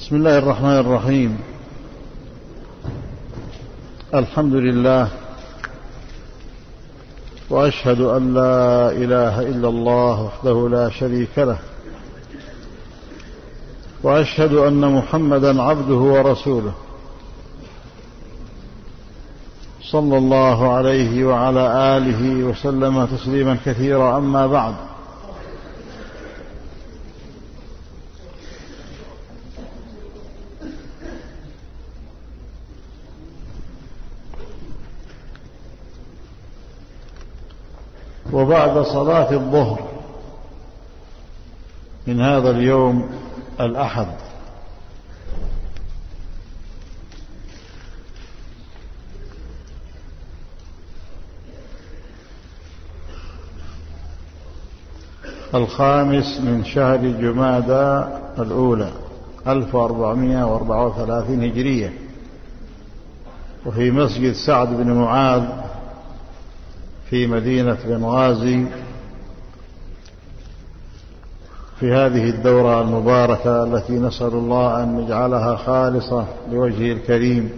بسم الله الرحمن الرحيم. الحمد لله، وأشهد أن لا إله إلا الله وحده لا شريك له، وأشهد أن محمدا عبده ورسوله صلى الله عليه وعلى آله وسلم تسليما كثيرا. أما بعد، وبعد صلاة الظهر من هذا اليوم الأحد الخامس من شهر جمادى الأولى 1434 هجرية، وفي مسجد سعد بن معاذ في مدينة بنغازي في هذه الدورة المباركة التي نسأل الله أن يجعلها خالصة لوجهه الكريم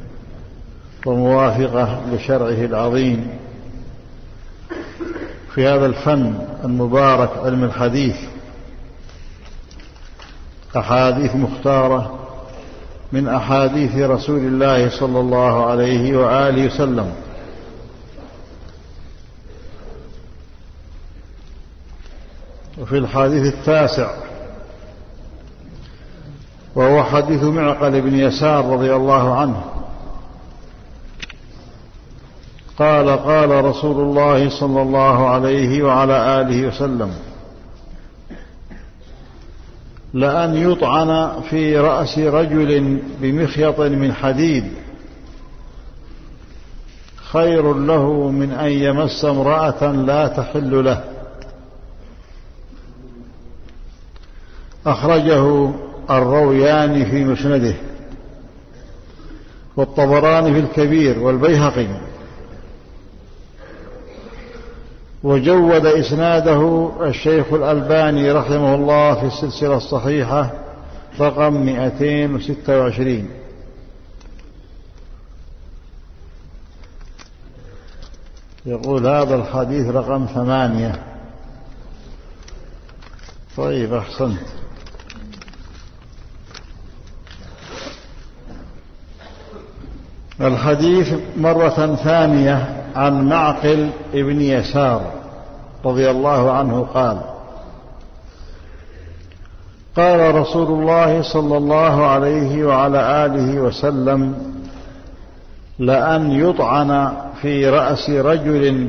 وموافقة لشرعه العظيم في هذا الفن المبارك علم الحديث. أحاديث مختارة من أحاديث رسول الله صلى الله عليه وآله وسلم، وفي الحديث التاسع وهو حديث معقل بن يسار رضي الله عنه قال: قال رسول الله صلى الله عليه وعلى آله وسلم: لأن يطعن في رأس رجل بمخيط من حديد خير له من أن يمس امرأة لا تحل له. أخرجه الروياني في مسنده، والطبراني في الكبير، والبيهقي، وجود إسناده الشيخ الألباني رحمه الله في السلسلة الصحيحة رقم 226. يقول هذا الحديث رقم 8. طيب، أحسنت. الحديث مرة ثانية عن معقل ابن يسار رضي الله عنه قال: قال رسول الله صلى الله عليه وعلى آله وسلم: لأن يطعن في رأس رجل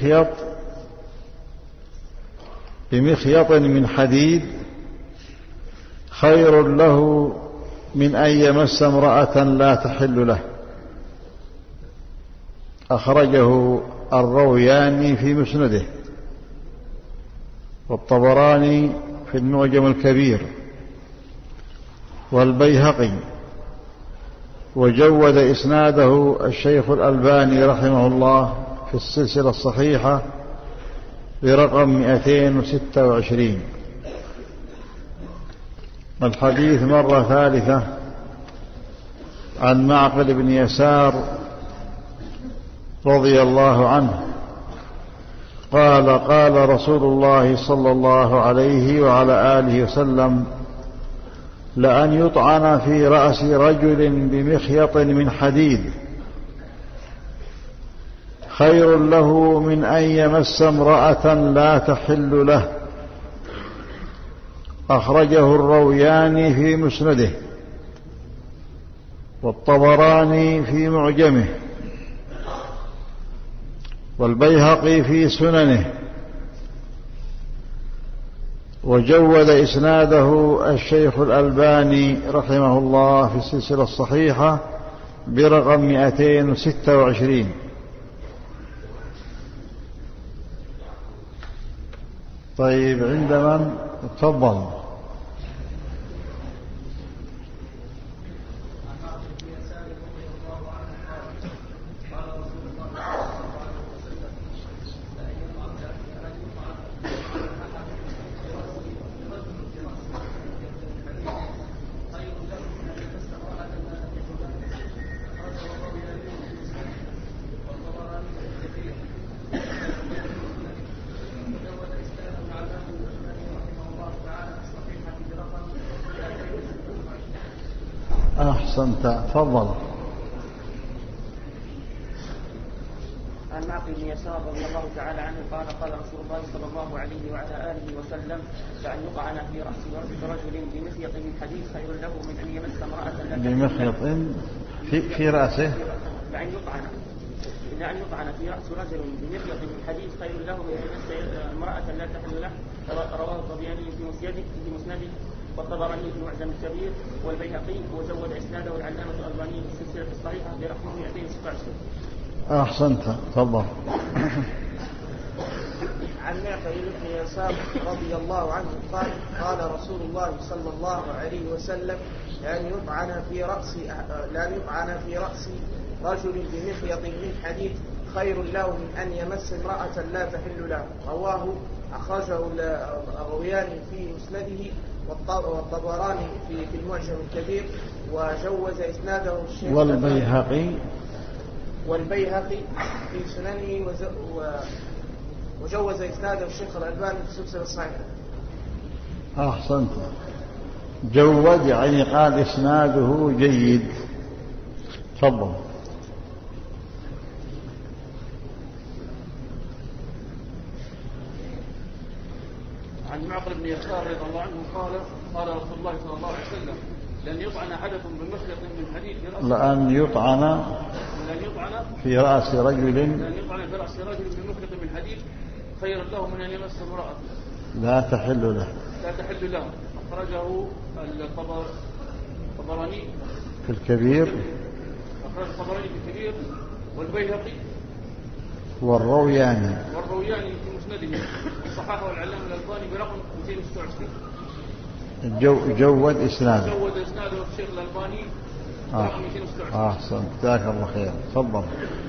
بمخيط من حديد خير له من أن يمس امرأة لا تحل له. أخرجه الروياني في مسنده، والطبراني في المعجم الكبير، والبيهقي، وجود إسناده الشيخ الألباني رحمه الله في السلسلة الصحيحة برقم 226. الحديث مرة ثالثة عن معقل بن يسار رضي الله عنه قال: قال رسول الله صلى الله عليه وعلى آله وسلم: لأن يطعن في رأس رجل بمخيط من حديد خير له من أن يمس امرأة لا تحل له. أخرجه الروياني في مسنده، والطبراني في معجمه، والبيهقي في سننه، وجود إسناده الشيخ الألباني رحمه الله في السلسلة الصحيحة برقم 226. طيب، عند من؟ تفضل. أحسنت. تفضل. عن معقل بن يسار رضي الله تعالى عنه قال قال رسول الله صلى الله عليه وعلى آله وسلم لأن يطعن في رأس رجل بمخيط من حديد خير له من أن يمس امرأة لا تحل بمخيط في رأسه. لأن يطعن في رأس رجل بمخيط من حديد خير له من أن يمس امرأة لا تحل له. رواه الطبراني في مسنده والطبراني في معجم الكبير والبيهقي وزود إسناده العلامة الألباني في السلسلة الصحيحة برقم 226. أحسنت. تفضل. عن معقل بن يسار رضي الله عنه قال قال رسول الله صلى الله عليه وسلم لأن يطعن في رأس رجل بمخيط من حديد خير له من أن يمس امرأة لا تحل له. رواه أخرجه الروياني في مسنده والطبراني في المعجم الكبير وجوز إسناده الشيخ والبيهقي في سننه وجوز إسناده الشيخ الألباني في السلسلة الصحيحة. أحسنت. جود يعني قال إسناده جيد. تفضل. عن معقل بن يسار رضي الله عنه قال رسول الله صلى الله عليه وسلم لن يطعن أحدكم بمخيط من حديد لأن يطعن في رأس رجل بمخيط من حديد خير له من أن يمس امرأة لا تحل له. أخرجه الطبراني في الكبير والبيهقي والروياني في مسنده والصحاحة والعلامة الألباني برقم 226. جود إسناده الشيخ الألباني برقم 226. أحسن. جزاك الله خير. تفضل.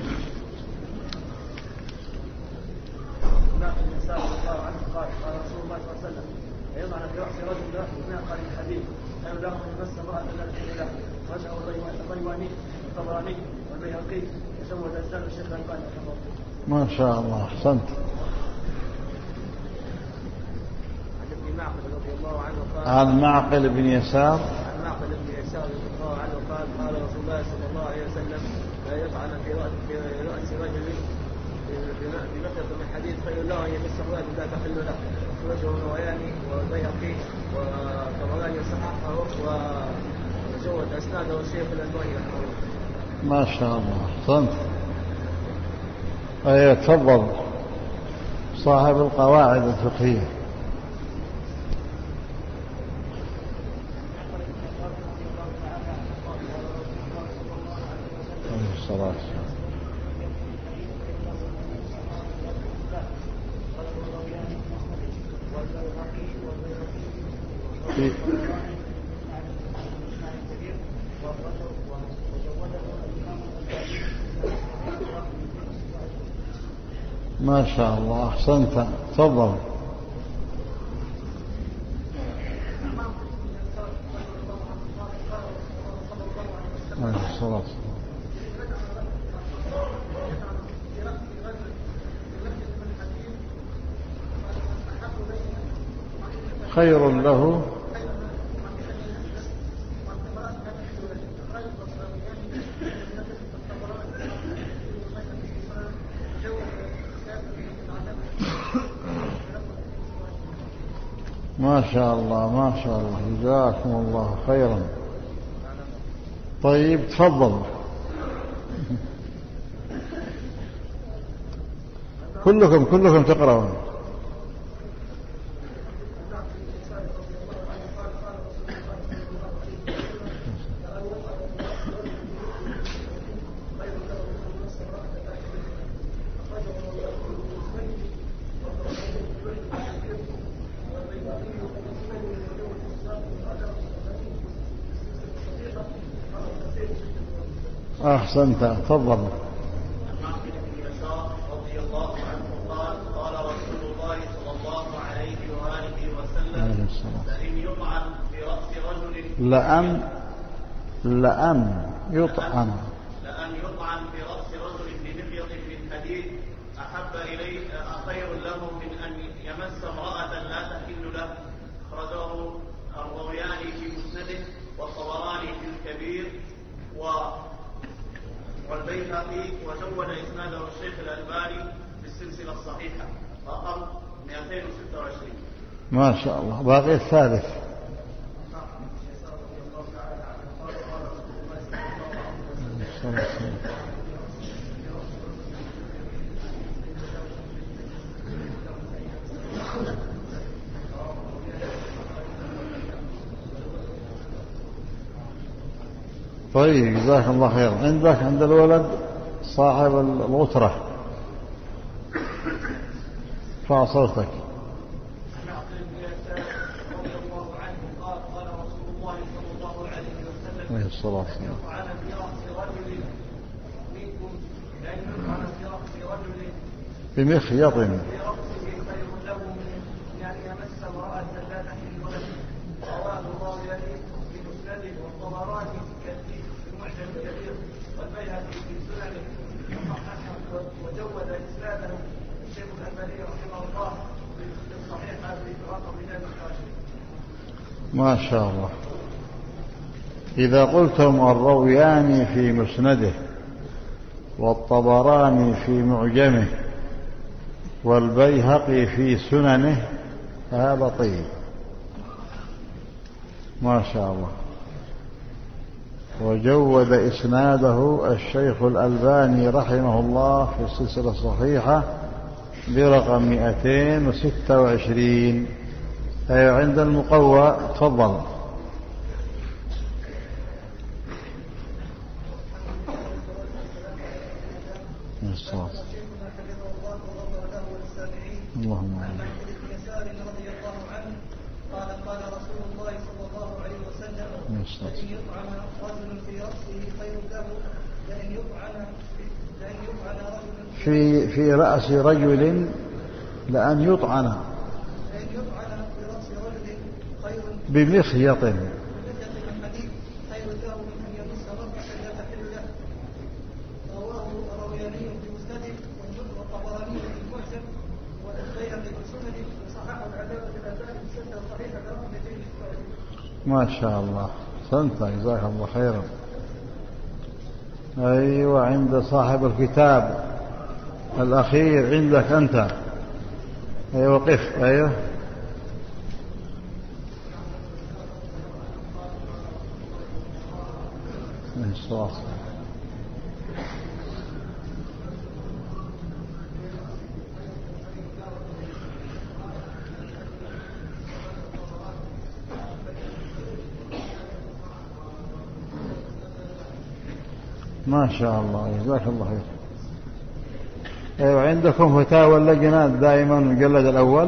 قال رسول الله صلى الله عليه وسلم يضع في رأس رجل له بناقة من حديد خير له من يمس امرأة لا تحل له. رجعه الطبراني والبيهقي وزود إسناده الشيخ الألباني. ما شاء الله. أحسنت. عن معقل بن يسار رضي الله عنه قال رسول الله صلى الله عليه وسلم لا يطعن في رأس رجل بمخيط من حديد خير له أن يمس امرأة لا تحل له. أخرجه الروياني والبيهقي والطبراني صححه وزود إسناده الشيخ الألباني. ما شاء الله. أحسنت. تفضل. صاحب القواعد الفقهية. الصلاة. ما شاء الله. أحسنت. تفضل. الصلاة. خير له ما شاء الله. ما شاء الله. جزاكم الله خيرا. طيب. تفضل. كلكم تقرأون. أحسنت. تفضل. رضي الله عنه قال رسول الله صلى الله عليه وآله وسلم لئن يطعن في رأس رجل لأن يطعن في رأس رجل بمخيط من حديد أحب إليه خير له من أن يمس امرأة لا تحل له. أخرجه الروياني في مسنده والطبراني في الكبير والبيهقي وجود إسناده الشيخ الألباني في السلسلة الصحيحة رقم 226. ما شاء الله. باقي الثالث. طيب جزاك الله خير. عندك عند الولد صاحب الغترة، ارفع صوتك. عليه الصلاة والسلام. بمخيط وجود إسناده الشيخ الألباني رحمه الله في الصحيحة برقم 226. ما شاء الله. إذا قلتم الروياني في مسنده والطبراني في معجمه والبيهقي في سننه هذا طيب ما شاء الله. وجود إسناده الشيخ الألباني رحمه الله في السلسلة الصحيحة برقم 226. أي عند المقوى. تفضل. اللهم قال قال رسول الله صلى الله عليه وسلم لئن يطعن رجل في رأسه خير له لئن يطعن رجل في رأس رجل لأن يطعن في رأس رجل خير بمخيط من حديد خير له من أن يمس رأسه لا تحل له. رواه الروياني في مسنده والطبراني في المعجم والبيهقي في سننه وصححه العلامة الألباني في السلسلة الصحيحة برقم 226. ما شاء الله. أحسنت جزاك الله خيرا. أيوة. عند صاحب الكتاب الأخير عندك أنت. أيوة قف. أيوة ما شاء الله جزاك الله خير. أيوة عندكم فتاوى اللجنة دائما المجلد الأول.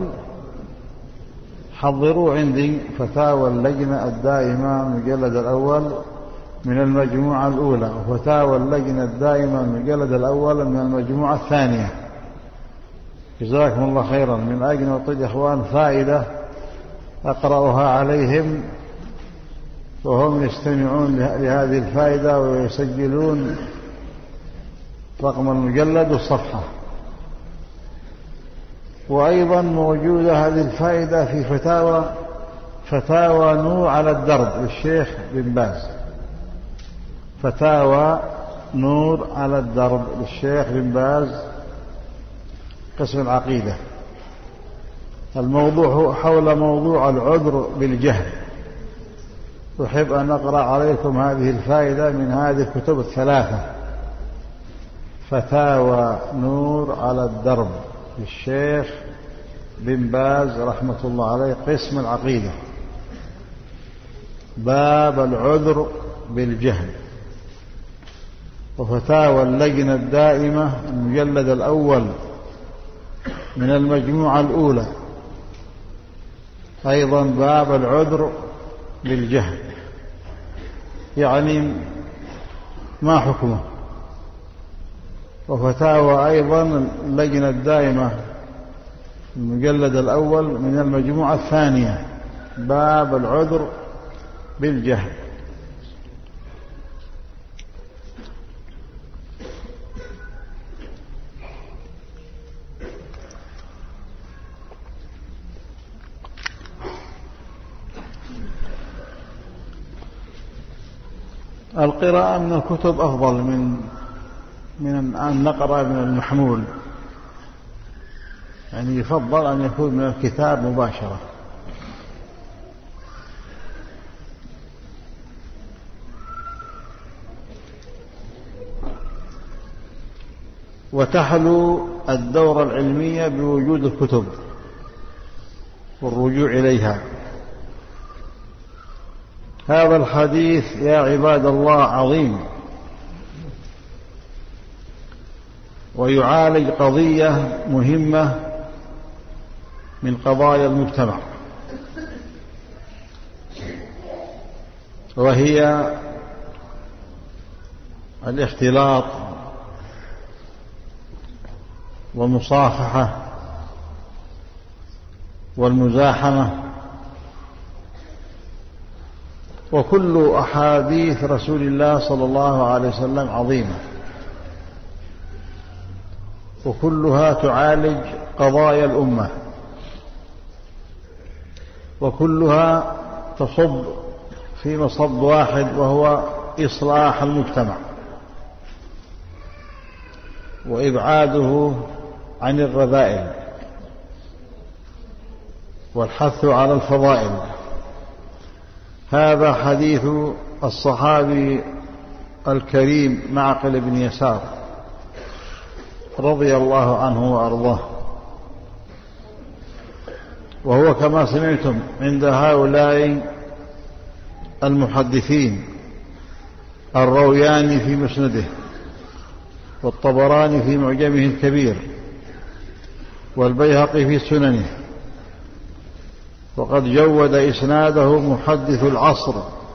حضروا عندي فتاوى اللجنة الدائمة المجلد الأول من المجموعة الأولى وفتاوى اللجنة الدائمة المجلد الأول من المجموعة الثانية. جزاكم الله خيرا. من أجل نعطي إخوان فائدة أقرأها عليهم وهم يستمعون لهذه الفائدة ويسجلون رقم المجلد والصفحة. وأيضا موجودة هذه الفائدة في فتاوى نور على الدرب للشيخ بن باز. فتاوى نور على الدرب للشيخ بن باز قسم العقيدة. الموضوع حول موضوع العذر بالجهل. أحب أن أقرأ عليكم هذه الفائدة من هذه الكتب الثلاثة. فتاوى نور على الدرب للشيخ بن باز رحمة الله عليه قسم العقيدة. باب العذر بالجهل. وفتاوى اللجنة الدائمة المجلد الأول من المجموعة الأولى أيضا باب العذر بالجهل. يعني ما حكمه. وفتاوى أيضا اللجنة الدائمة المجلد الأول من المجموعة الثانية باب العذر بالجهل. القراءة من الكتب أفضل من أن نقرأ من المحمول، يعني يفضل أن يكون من الكتاب مباشرة. وتحلو الدورة العلمية بوجود الكتب والرجوع إليها. هذا الحديث يا عباد الله عظيم، ويعالج قضية مهمة من قضايا المجتمع، وهي الاختلاط والمصافحة والمزاحمة. وكل أحاديث رسول الله صلى الله عليه وسلم عظيمة، وكلها تعالج قضايا الأمة، وكلها تصب في مصب واحد، وهو إصلاح المجتمع وإبعاده عن الرذائل والحث على الفضائل. هذا حديث الصحابي الكريم معقل بن يسار رضي الله عنه وأرضاه، وهو كما سمعتم عند هؤلاء المحدثين الروياني في مسنده، والطبراني في معجمه الكبير، والبيهقي في سننه، وقد جود إسناده محدث العصر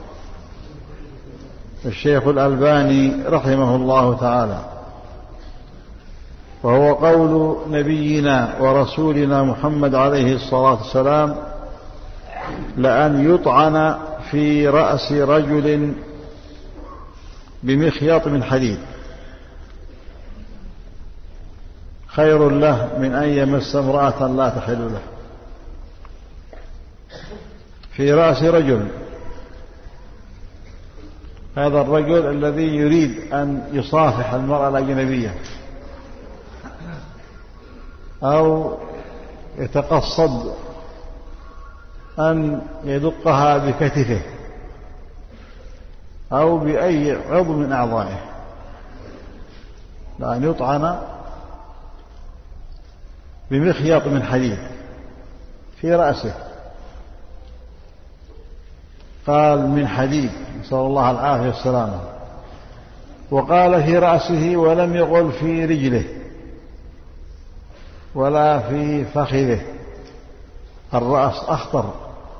الشيخ الألباني رحمه الله تعالى. وهو قول نبينا ورسولنا محمد عليه الصلاة والسلام: لأن يطعن في رأس رجل بمخيط من حديد خير له من أن يمس امرأة لا تحل له. في رأس رجل، هذا الرجل الذي يريد أن يصافح المرأة الأجنبية أو يتقصد أن يدقها بكتفه أو بأي عضو من أعضائه، لأن يطعن بمخيط من حديد في رأسه. قال من حديد، نسأل الله العافية والسلامة. وقال في رأسه، ولم يقل في رجله ولا في فخذه. الرأس أخطر،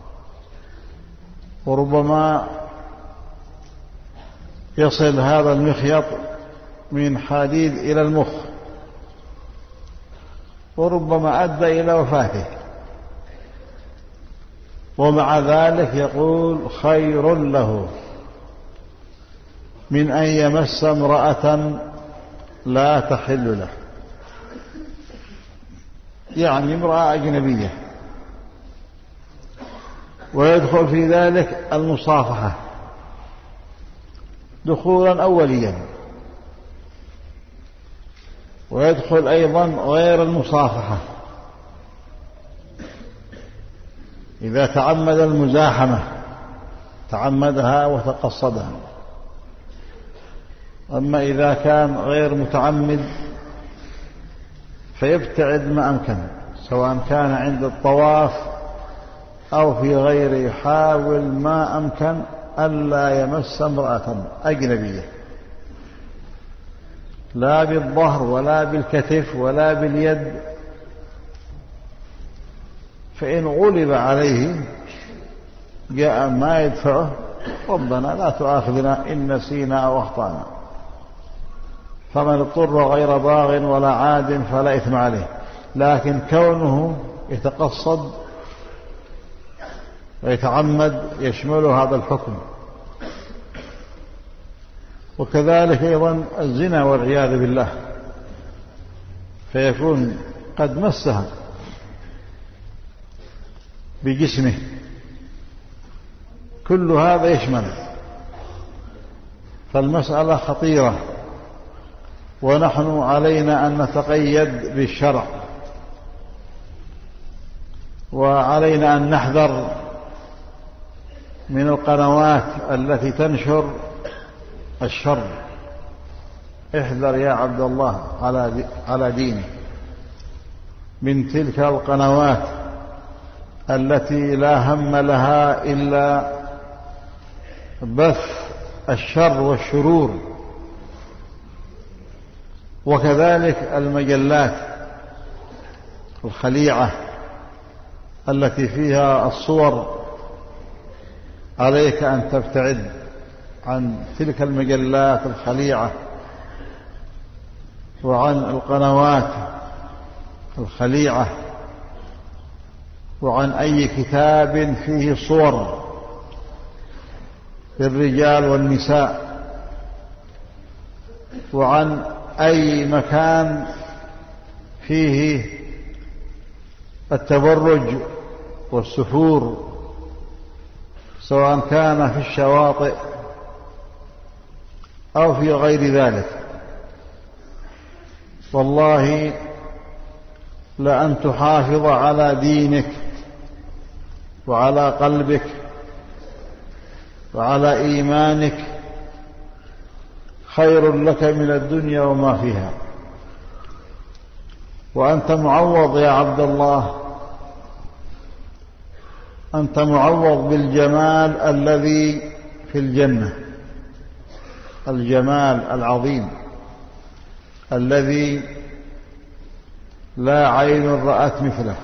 وربما يصل هذا المخيط من حديد إلى المخ، وربما أدى إلى وفاته. ومع ذلك يقول: خير له من أن يمس امرأة لا تحل له، يعني امرأة أجنبية. ويدخل في ذلك المصافحة دخولا أوليا، ويدخل أيضا غير المصافحة إذا تعمد المزاحمة، تعمدها وتقصدها. أما إذا كان غير متعمد فيبتعد ما أمكن، سواء كان عند الطواف أو في غيره، يحاول ما أمكن ألا يمس امرأة أجنبية، لا بالظهر ولا بالكتف ولا باليد. فإن غلب عليه جاء ما يدفعه: ربنا لا تؤاخذنا إن نسينا أو أخطأنا. فمن اضطر غير باغ ولا عاد فلا إثم عليه. لكن كونه يتقصد ويتعمد يشمل هذا الحكم. وكذلك أيضا الزنا والعياذ بالله، فيكون قد مسها بجسمه. كل هذا يشمل، فالمسألة خطيرة. ونحن علينا أن نتقيد بالشرع، وعلينا أن نحذر من القنوات التي تنشر الشر. احذر يا عبد الله على دينك من تلك القنوات التي لا هم لها إلا بث الشر والشرور، وكذلك المجلات الخليعة التي فيها الصور. عليك أن تبتعد عن تلك المجلات الخليعة وعن القنوات الخليعة وعن أي كتاب فيه صور للرجال والنساء، وعن أي مكان فيه التبرج والسفور، سواء كان في الشواطئ أو في غير ذلك. والله لأن تحافظ على دينك وعلى قلبك وعلى إيمانك خير لك من الدنيا وما فيها. وأنت معوض يا عبد الله، أنت معوض بالجمال الذي في الجنة، الجمال العظيم الذي لا عين رأت مثله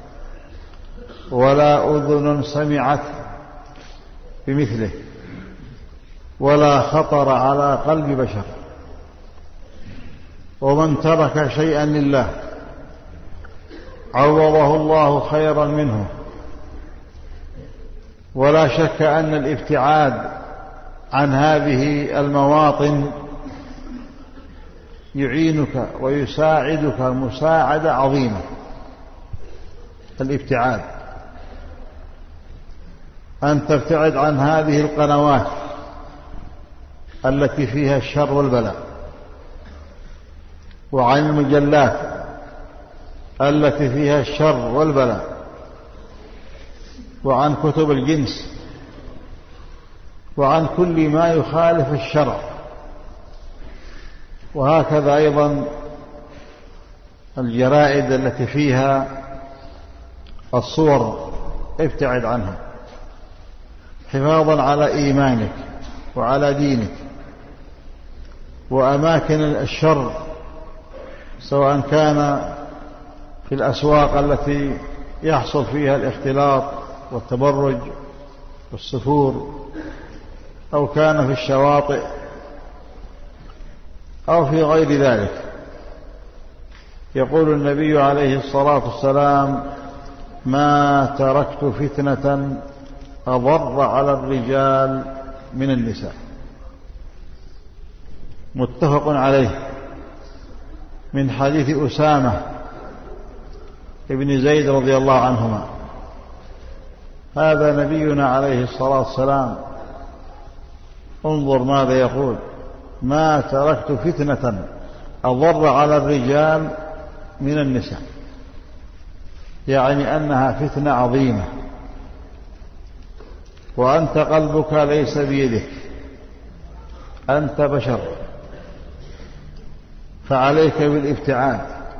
ولا أذن سمعت بمثله ولا خطر على قلب بشر. ومن ترك شيئا لله عوضه الله خيرا منه. ولا شك أن الابتعاد عن هذه المواطن يعينك ويساعدك مساعدة عظيمة. الابتعاد، أن تبتعد عن هذه القنوات التي فيها الشر والبلاء، وعن المجلات التي فيها الشر والبلاء، وعن كتب الجنس، وعن كل ما يخالف الشرع. وهكذا أيضا الجرائد التي فيها الصور ابتعد عنها حفاظا على إيمانك وعلى دينك. وأماكن الشر سواء كان في الأسواق التي يحصل فيها الاختلاط والتبرج والسفور، أو كان في الشواطئ أو في غير ذلك. يقول النبي عليه الصلاة والسلام: ما تركت فتنة أضر على الرجال من النساء. متفق عليه، من حديث أسامة ابن زيد رضي الله عنهما. هذا نبينا عليه الصلاة والسلام، انظر ماذا يقول: ما تركت فتنة أضر على الرجال من النساء، يعني أنها فتنة عظيمة، وأنت قلبك ليس بيدك، أنت بشر، فعليك بالابتعاد.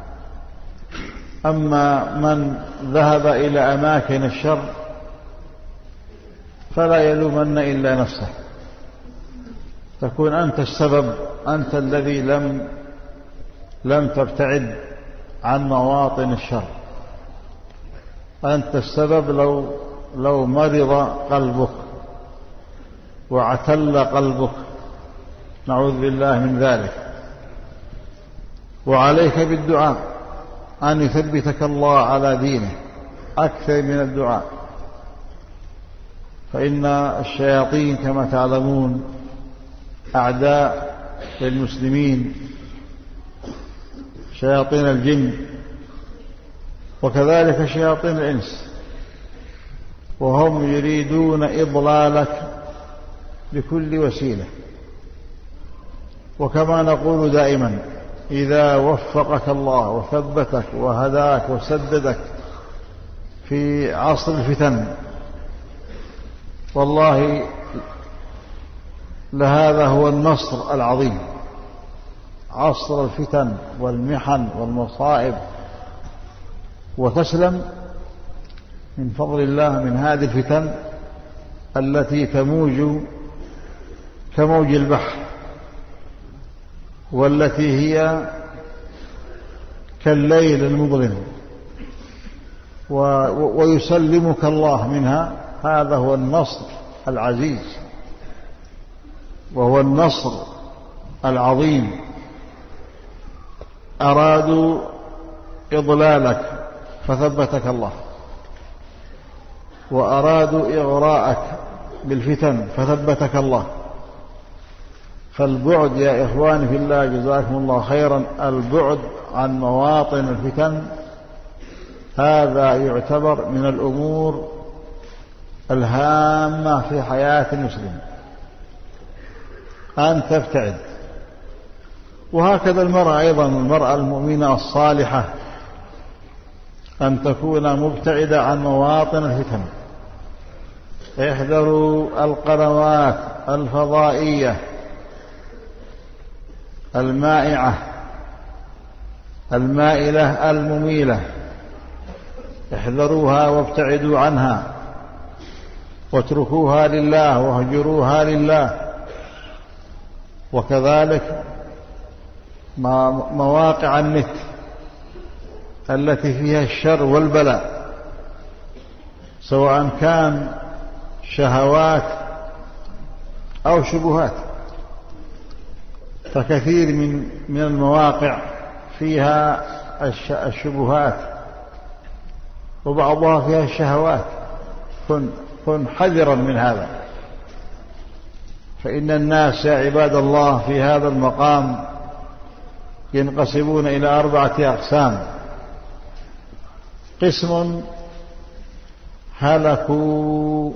أما من ذهب إلى أماكن الشر فلا يلومن إلا نفسه، تكون أنت السبب، أنت الذي لم تبتعد عن مواطن الشر، أنت السبب. لو مرض قلبك واعتل قلبك، نعوذ بالله من ذلك. وعليك بالدعاء أن يثبتك الله على دينه أكثر من الدعاء، فإن الشياطين كما تعلمون أعداء للمسلمين، شياطين الجن وكذلك شياطين الإنس، وهم يريدون إضلالك بكل وسيلة. وكما نقول دائما: إذا وفقك الله وثبتك وهداك وسددك في عصر الفتن، والله لهذا هو النصر العظيم. عصر الفتن والمحن والمصائب، وتسلم من فضل الله من هذه الفتن التي تموج كموج البحر، والتي هي كالليل المظلم، ويسلمك الله منها. هذا هو النصر العزيز، وهو النصر العظيم. أرادوا إضلالك فثبتك الله، وأرادوا إغراءك بالفتن فثبتك الله. فالبعد يا إخواني في الله جزاكم الله خيرا، البعد عن مواطن الفتن هذا يعتبر من الأمور الهامة في حياة المسلم، أن تبتعد. وهكذا المرأة أيضا، المرأة المؤمنة الصالحة أن تكون مبتعدة عن مواطن الفتن. احذروا القنوات الفضائية المائعة المائلة المميلة، احذروها وابتعدوا عنها، واتركوها لله واهجروها لله. وكذلك مواقع النت التي فيها الشر والبلاء، سواء كان شهوات أو شبهات. فكثير من المواقع فيها الشبهات، وبعضها فيها الشهوات. كن حذرا من هذا، فإن الناس يا عباد الله في هذا المقام ينقسمون إلى 4 أقسام. قسم هلكوا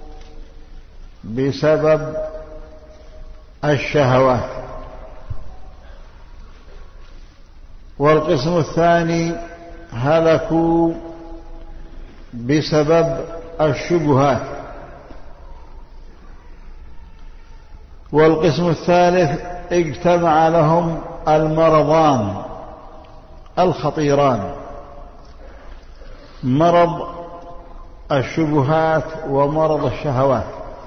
بسبب الشهوات، والقسم الثاني هلكوا بسبب الشبهات، والقسم الثالث اجتمع لهم المرضان الخطيران، مرض الشبهات ومرض الشهوات.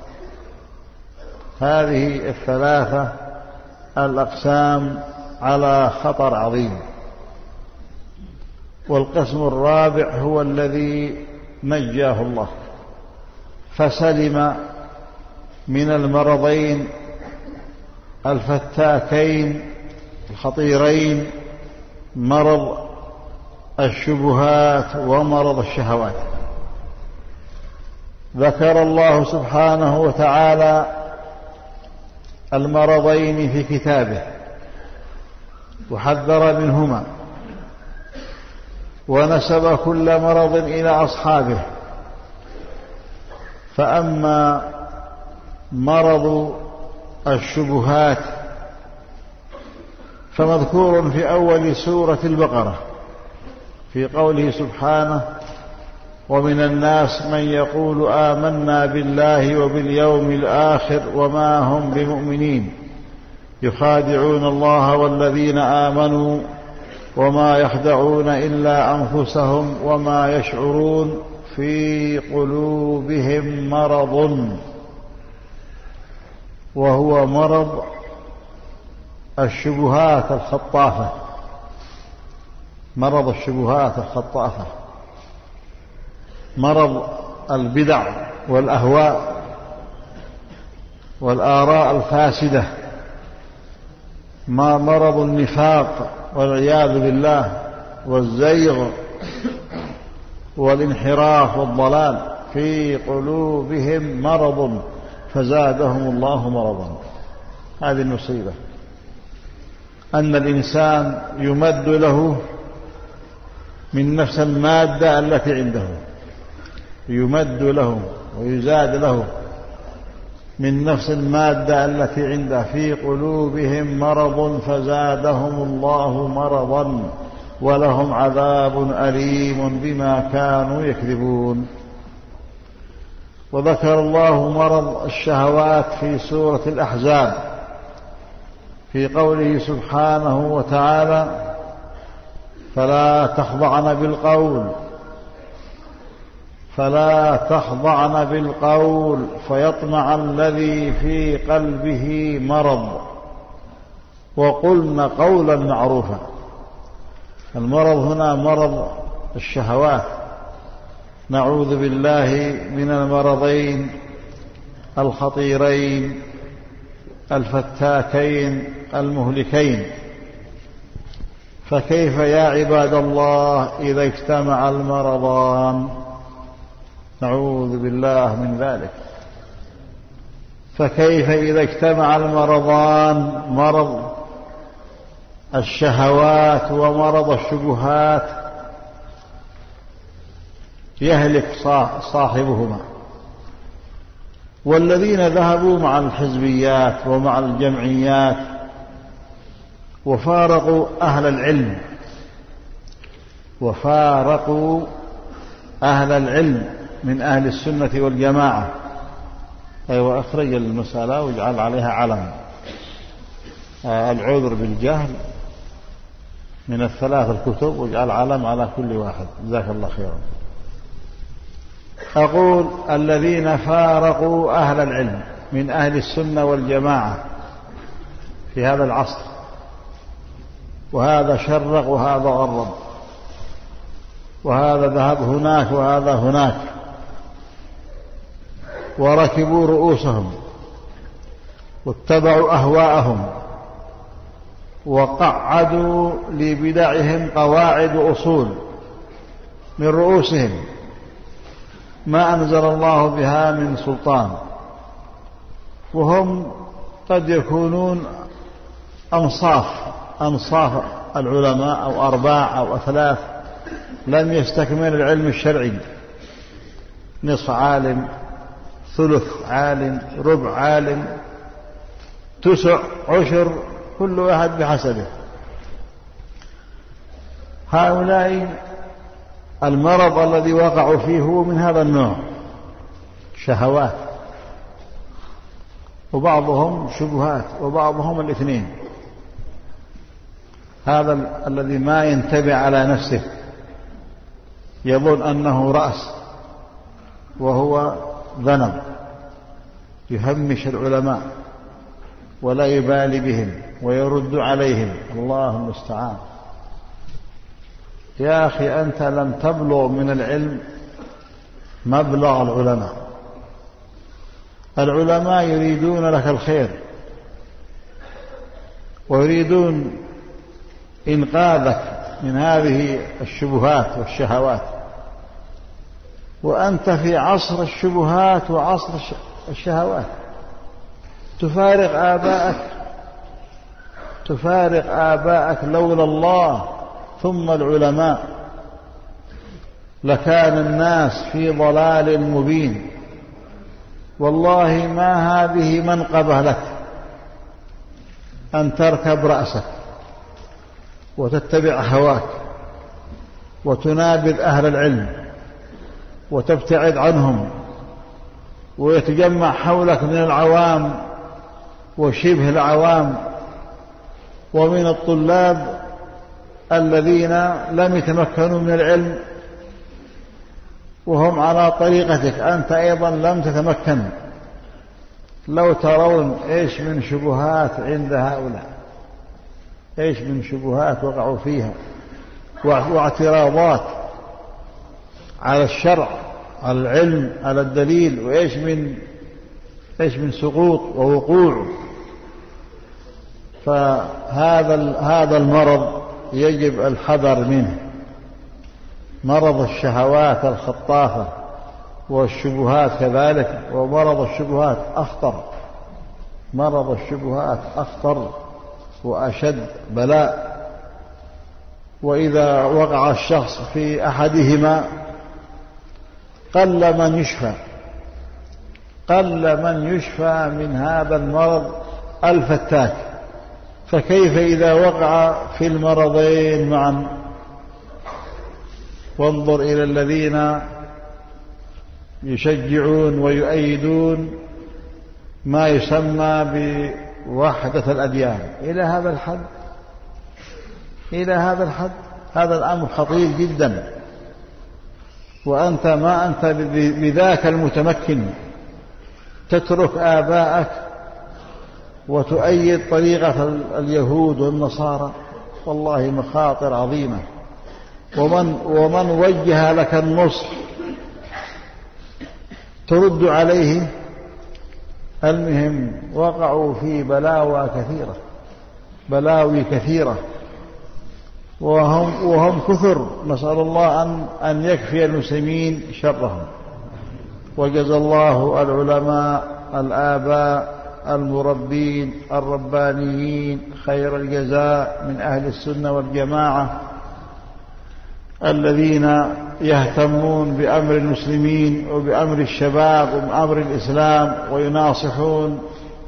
هذه الثلاثة الأقسام على خطر عظيم. والقسم الرابع هو الذي نجاه الله فسلم من المرضين الفتاكين الخطيرين، مرض الشبهات ومرض الشهوات. ذكر الله سبحانه وتعالى المرضين في كتابه وحذر منهما، ونسب كل مرض إلى أصحابه. فأما مرض الشبهات فمذكور في أول سورة البقرة في قوله سبحانه: ومن الناس من يقول آمنا بالله وباليوم الآخر وما هم بمؤمنين يخادعون الله والذين آمنوا وما يخدعون إلا أنفسهم وما يشعرون في قلوبهم مرض، وهو مرض الشبهات الخطافة، مرض الشبهات الخطافة، مرض البدع والأهواء والآراء الفاسدة، مرض النفاق والعياذ بالله والزيغ والانحراف والضلال. في قلوبهم مرض فزادهم الله مرضا. هذه المصيبة، أن الإنسان يمد له من نفس المادة التي عنده، يمد له ويزاد له من نفس المادة التي عنده، في قلوبهم مرض فزادهم الله مرضا ولهم عذاب أليم بما كانوا يكذبون. وذكر الله مرض الشهوات في سورة الأحزاب في قوله سبحانه وتعالى: فلا تخضعن بالقول فيطمع الذي في قلبه مرض وقلن قولا معروفا. المرض هنا مرض الشهوات، نعوذ بالله من المرضين الخطيرين الفتاكين المهلكين. فكيف يا عباد الله إذا اجتمع المرضان؟ نعوذ بالله من ذلك. فكيف إذا اجتمع المرضان، مرض الشهوات ومرض الشبهات، يهلك صاحبهما. والذين ذهبوا مع الحزبيات ومع الجمعيات وفارقوا أهل العلم من أهل السنة والجماعة. أيوة، أخرج المسألة واجعل عليها علم. العذر بالجهل من الثلاث الكتب، واجعل علم على كل واحد. جزاك الله خيرا. أقول: الذين فارقوا أهل العلم من أهل السنة والجماعة في هذا العصر، وهذا شرق وهذا غرب، وهذا ذهب هناك وهذا هناك، وركبوا رؤوسهم واتبعوا أهواءهم وقعدوا لبدعهم قواعد وأصول من رؤوسهم ما أنزل الله بها من سلطان، وهم قد يكونون أنصاف العلماء أو 4 أو 3 لم يستكمل العلم الشرعي، نصف عالم، ثلث عالم، ربع عالم، تسع، عشر، كل واحد بحسبه. هؤلاء المرض الذي وقعوا فيه هو من هذا النوع، شهوات، وبعضهم شبهات، وبعضهم الاثنين. هذا الذي ما ينتبه على نفسه يظن أنه رأس وهو ذنب، يهمش العلماء ولا يبالي بهم ويرد عليهم. الله المستعان. يا أخي، أنت لم تبلغ من العلم مبلغ العلماء. العلماء يريدون لك الخير ويريدون إنقاذك من هذه الشبهات والشهوات، وأنت في عصر الشبهات وعصر الشهوات. تفارق آباءك لولا الله ثم العلماء لكان الناس في ضلال مبين. والله ما هذه منقبة لك أن تركب رأسك وتتبع هواك وتنابذ أهل العلم وتبتعد عنهم، ويتجمع حولك من العوام وشبه العوام ومن الطلاب الذين لم يتمكنوا من العلم وهم على طريقتك، أنت أيضا لم تتمكن. لو ترون إيش من شبهات عند هؤلاء، إيش من شبهات وقعوا فيها، واعتراضات على الشرع، على العلم، على الدليل، وإيش من سقوط ووقوع. فهذا المرض يجب الحذر منه، مرض الشهوات الخطافة والشبهات كذلك. ومرض الشبهات أخطر وأشد بلاء. وإذا وقع الشخص في أحدهما قل من يشفى، قل من يشفى من هذا المرض الفتاك، فكيف إذا وقع في المرضين معا؟ وانظر إلى الذين يشجعون ويؤيدون ما يسمى بوحدة الأديان إلى هذا الحد، إلى هذا الحد. هذا الأمر خطير جدا، وأنت ما أنت بذاك المتمكن تترك آباءك وتؤيد طريقة اليهود والنصارى. والله مخاطر عظيمة. ومن وجه لك النصح ترد عليه. المهم وقعوا في بلاوي كثيرة وهم كثر. نسأل الله أن يكفي المسلمين شرهم. وجزى الله العلماء الآباء المربين الربانيين خير الجزاء من أهل السنة والجماعة الذين يهتمون بأمر المسلمين وبأمر الشباب وبأمر الإسلام، ويناصحون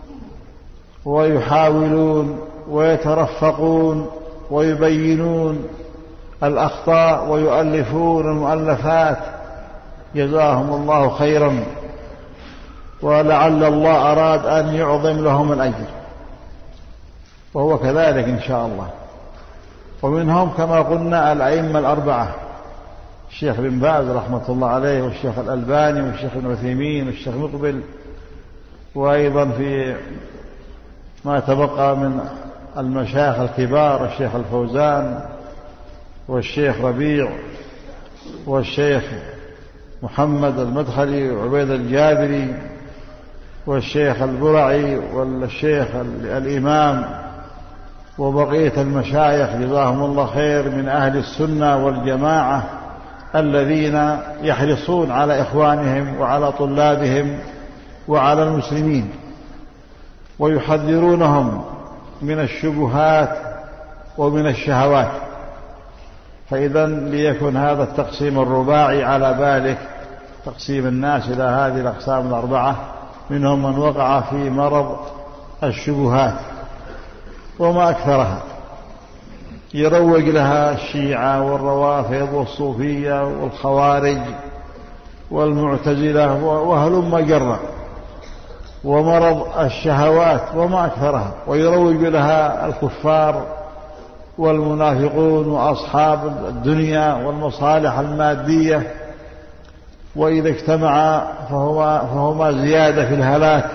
ويحاولون ويترفقون ويبينون الأخطاء ويؤلفون المؤلفات. جزاهم الله خيرا، ولعل الله أراد أن يعظم لهم الأجر، وهو كذلك إن شاء الله. ومنهم كما قلنا الأئمة الأربعة، الشيخ بن باز رحمة الله عليه، والشيخ الألباني، والشيخ ابن عثيمين، والشيخ مقبل، وأيضا في ما تبقى من المشايخ الكبار الشيخ الفوزان، والشيخ ربيع، والشيخ محمد المدخلي، وعبيد الجابري، والشيخ البرعي، والشيخ الإمام، وبقية المشايخ جزاهم الله خير من أهل السنة والجماعة الذين يحرصون على إخوانهم وعلى طلابهم وعلى المسلمين، ويحذرونهم من الشبهات ومن الشهوات. فإذا ليكن هذا التقسيم الرباعي على بالك، تقسيم الناس إلى هذه الأقسام الأربعة. منهم من وقع في مرض الشبهات وما أكثرها، يروج لها الشيعة والروافض والصوفية والخوارج والمعتزلة وهلم جرا. ومرض الشهوات وما أكثرها، ويروج لها الكفار والمنافقون وأصحاب الدنيا والمصالح المادية، وإذا اجتمعا فهما زيادة في الهلاك.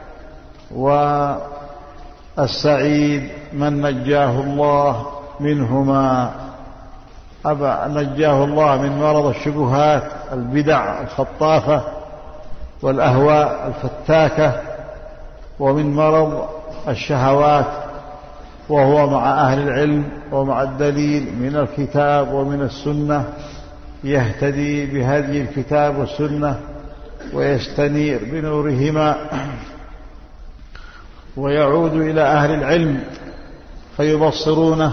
والسعيد من نجاه الله منهما، نجاه الله من مرض الشبهات البدع الخطافة والأهواء الفتاكة، ومن مرض الشهوات، وهو مع أهل العلم ومع الدليل من الكتاب ومن السنة، يهتدي بهدي الكتاب والسنة ويستنير بنورهما، ويعود إلى أهل العلم فيبصرونه.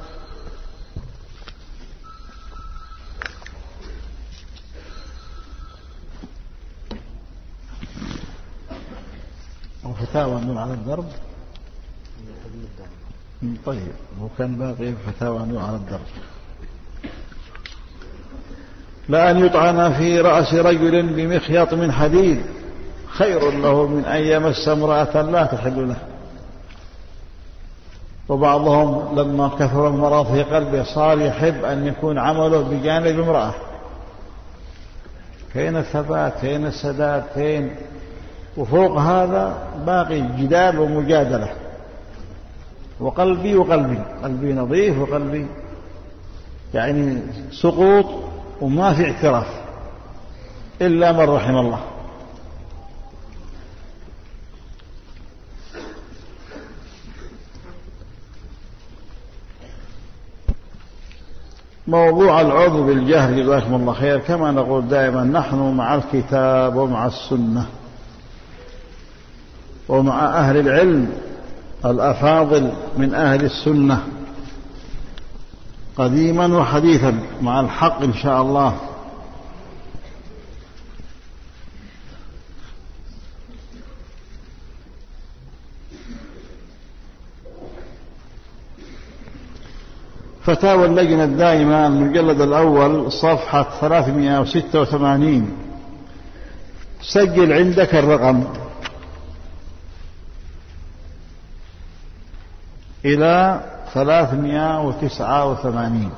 وفتاوى نون على الضرب. طيب، وكان باقي فتاوى نون على الضرب. لأن يطعن في رأس رجل بمخيط من حديد خير له من أن يمس امرأة لا تحل له. وبعضهم لما كثر المرض في قلبه صار يحب أن يكون عمله بجانب امرأة. فين الثبات؟ فين السداد؟ فين؟ وفوق هذا باقي جدال ومجادلة. وقلبي قلبي نظيف، وقلبي يعني سقوط، وما في اعتراف إلا من رحم الله. موضوع العذر بالجهل جزاكم الله خير، كما نقول دائما نحن مع الكتاب ومع السنة ومع أهل العلم الأفاضل من أهل السنة قديما وحديثا، مع الحق إن شاء الله. فتاوى اللجنة الدائمة المجلد الأول صفحة 386. سجل عندك الرقم إلى 389.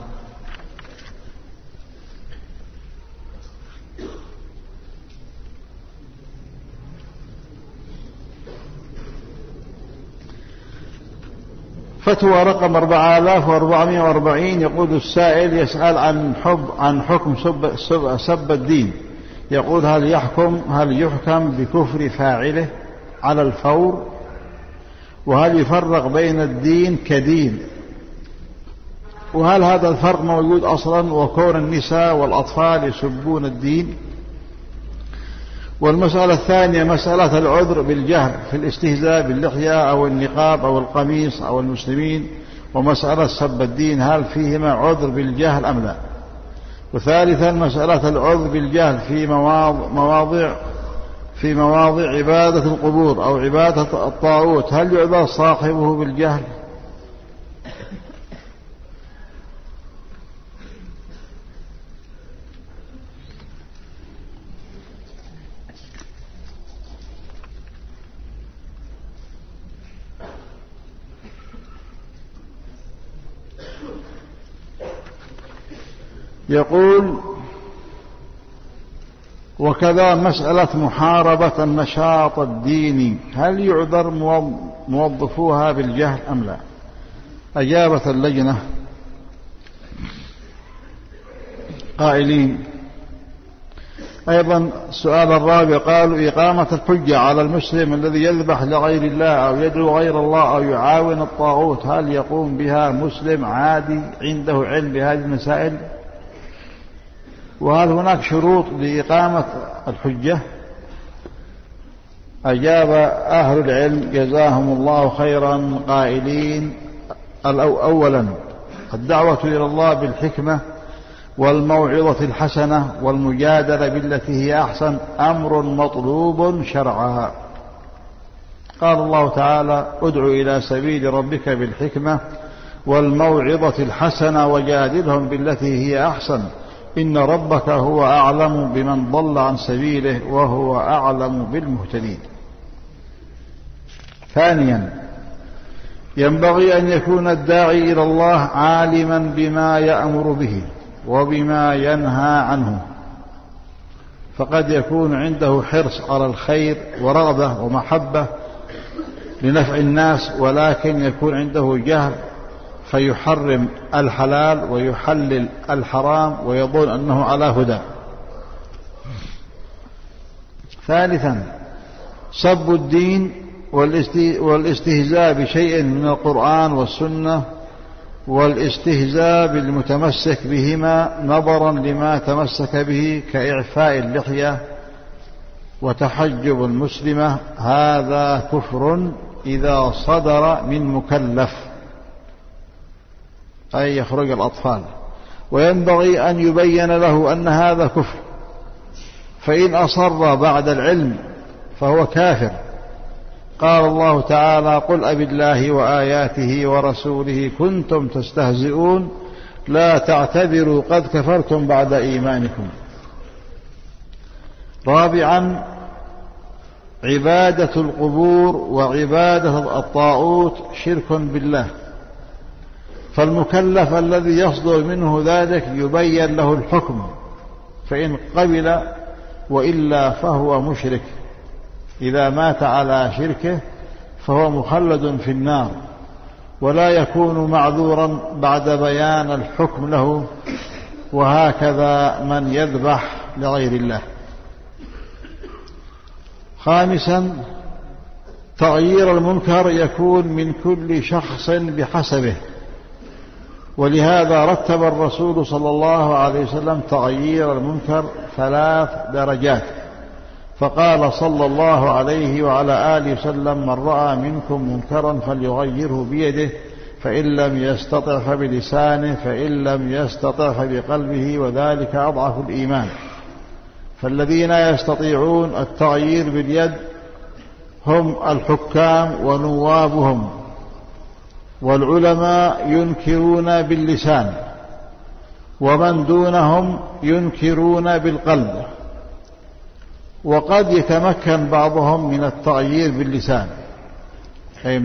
فتوى رقم 4440. يقول السائل يسأل عن حكم سب الدين. يقول هل يحكم بكفر فاعله على الفور؟ وهل يفرق بين الدين كدين؟ وهل هذا الفرق موجود أصلا، وكون النساء والأطفال يسبون الدين؟ والمسألة الثانية مسألة العذر بالجهل في الاستهزاء باللحية أو النقاب أو القميص أو المسلمين، ومسألة سب الدين هل فيهما عذر بالجهل أم لا؟ وثالثا مسألة العذر بالجهل في مواضع عبادة القبور أو عبادة الطاغوت، هل يعذر صاحبه بالجهل؟ يقول وكذا مسألة محاربة النشاط الديني هل يعذر موظفوها بالجهل أم لا؟ أجابت اللجنة قائلين. أيضا السؤال الرابع قالوا إقامة الحجة على المسلم الذي يذبح لغير الله أو يدعو غير الله أو يعاون الطاغوت هل يقوم بها مسلم عادي عنده علم بهذه المسائل؟ وهل هناك شروط لإقامة الحجة؟ أجاب أهل العلم جزاهم الله خيرا قائلين أولا الدعوة إلى الله بالحكمة والموعظة الحسنة والمجادلة بالتي هي أحسن أمر مطلوب شرعا. قال الله تعالى ادع إلى سبيل ربك بالحكمة والموعظة الحسنة وجادلهم بالتي هي أحسن إن ربك هو أعلم بمن ضل عن سبيله وهو أعلم بالمهتدين. ثانيا ينبغي أن يكون الداعي إلى الله عالما بما يأمر به وبما ينهى عنه، فقد يكون عنده حرص على الخير ورغبة ومحبة لنفع الناس، ولكن يكون عنده جهل فيحرم الحلال ويحلل الحرام ويظن أنه على هدى. ثالثا سب الدين والاستهزاء بشيء من القرآن والسنة والاستهزاء بالمتمسك بهما نظرا لما تمسك به كإعفاء اللحية وتحجب المسلمة هذا كفر إذا صدر من مكلف أي يخرج الأطفال، وينبغي أن يبين له أن هذا كفر، فإن أصر بعد العلم فهو كافر. قال الله تعالى قل أبالله وآياته ورسوله كنتم تستهزئون لا تعتذروا قد كفرتم بعد إيمانكم. رابعا عبادة القبور وعبادة الطاغوت شرك بالله، فالمكلف الذي يصدر منه ذلك يبين له الحكم، فإن قبل وإلا فهو مشرك، إذا مات على شركه فهو مخلد في النار ولا يكون معذورا بعد بيان الحكم له، وهكذا من يذبح لغير الله. خامسا تغيير المنكر يكون من كل شخص بحسبه، ولهذا رتب الرسول صلى الله عليه وسلم تغيير المنكر 3 درجات، فقال صلى الله عليه وعلى آله وسلم من رأى منكم منكرا فليغيره بيده فإن لم يستطع فبلسانه فإن لم يستطع فبقلبه وذلك أضعف الإيمان. فالذين يستطيعون التغيير باليد هم الحكام ونوابهم، والعلماء ينكرون باللسان، ومن دونهم ينكرون بالقلب. وقد يتمكن بعضهم من التغيير باللسان، أي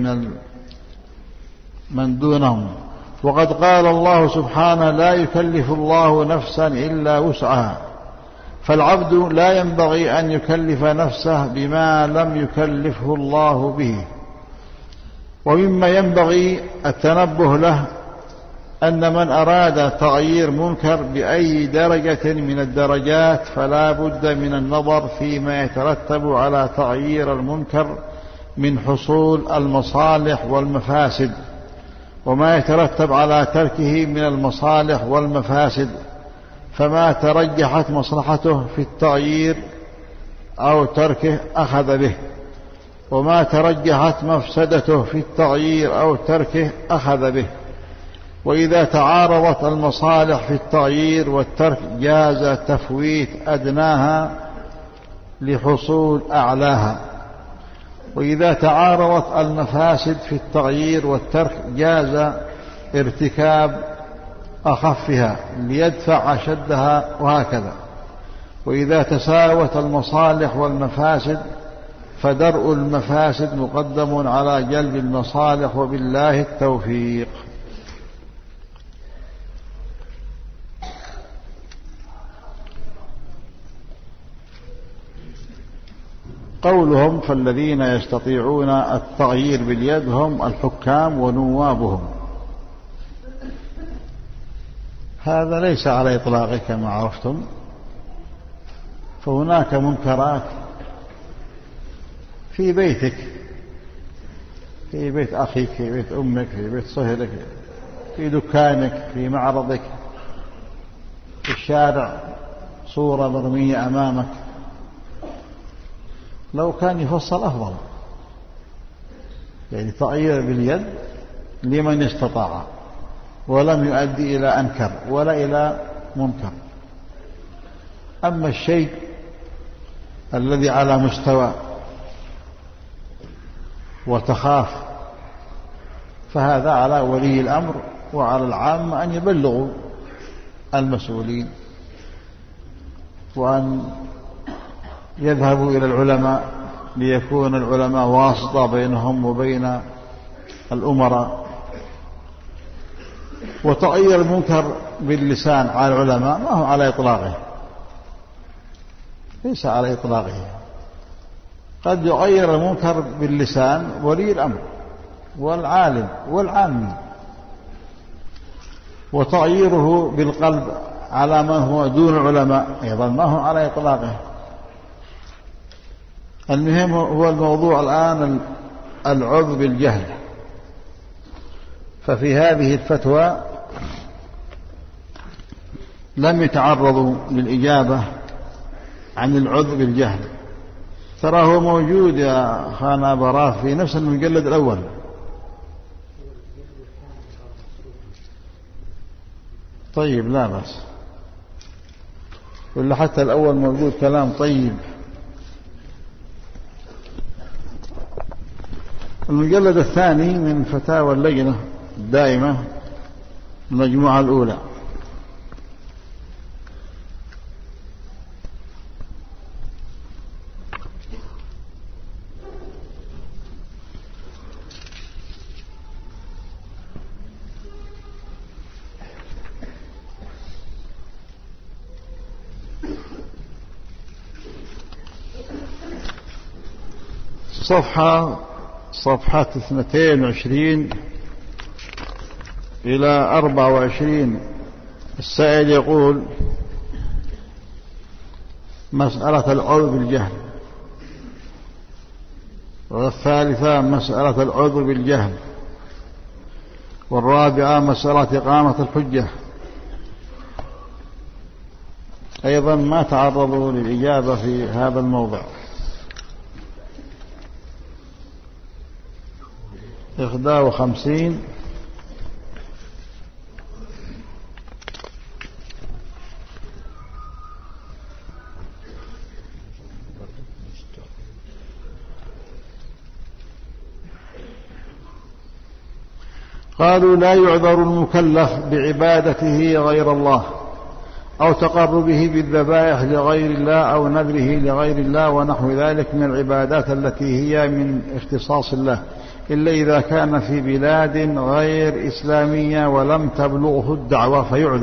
من دونهم. وقد قال الله سبحانه: لا يكلف الله نفسا إلا وسعها، فالعبد لا ينبغي أن يكلف نفسه بما لم يكلفه الله به. ومما ينبغي التنبه له أن من أراد تغيير منكر بأي درجة من الدرجات فلا بد من النظر فيما يترتب على تغيير المنكر من حصول المصالح والمفاسد، وما يترتب على تركه من المصالح والمفاسد. فما ترجحت مصلحته في التغيير أو تركه أخذ به، وما ترجحت مفسدته في التغيير أو تركه أخذ به. وإذا تعارضت المصالح في التغيير والترك جاز تفويت أدناها لحصول أعلاها، وإذا تعارضت المفاسد في التغيير والترك جاز ارتكاب أخفها ليدفع أشدها، وهكذا. وإذا تساوت المصالح والمفاسد فدرء المفاسد مقدم على جلب المصالح، وبالله التوفيق. قولهم: فالذين يستطيعون التغيير باليد هم الحكام ونوابهم، هذا ليس على إطلاقه كما عرفتم. فهناك منكرات في بيتك، في بيت أخيك، في بيت أمك، في بيت صهرك، في دكانك، في معرضك، في الشارع، صورة مرمية أمامك، لو كان يفصل أفضل. يعني تغيير باليد لمن استطاع، ولم يؤدي إلى أنكر ولا إلى منكر. أما الشيء الذي على مستوى وتخاف فهذا على ولي الأمر وعلى العامة أن يبلغوا المسؤولين، وأن يذهبوا إلى العلماء ليكون العلماء واسطة بينهم وبين الأمراء. وتغيير المنكر باللسان على العلماء ما هو على إطلاقه، ليس على إطلاقه. قد يغير المنكر باللسان ولي الأمر والعالم والعامي، وتغييره بالقلب على من هو دون العلماء أيضا ما هو على إطلاقه. المهم هو الموضوع الآن العذر بالجهل. ففي هذه الفتوى لم يتعرضوا للإجابة عن العذر بالجهل. ترى هو موجود يا خانا براف في نفس المجلد الأول. طيب لا بس، ولا حتى الأول موجود كلام طيب. المجلد الثاني من فتاوى اللجنة الدائمة المجموعة الأولى. صفحة 22 إلى 24. السائل يقول: مسألة العذر بالجهل. والثالثة مسألة العذر بالجهل. والرابعة مسألة إقامة الحجة. أيضا ما تعرضوا للإجابة في هذا الموضع. 51 51 قالوا لا يعذر المكلف بعبادته غير الله أو تقربه بالذبائح لغير الله أو نذره لغير الله ونحو ذلك من العبادات التي هي من اختصاص الله، إلا إذا كان في بلاد غير إسلامية ولم تبلغه الدعوة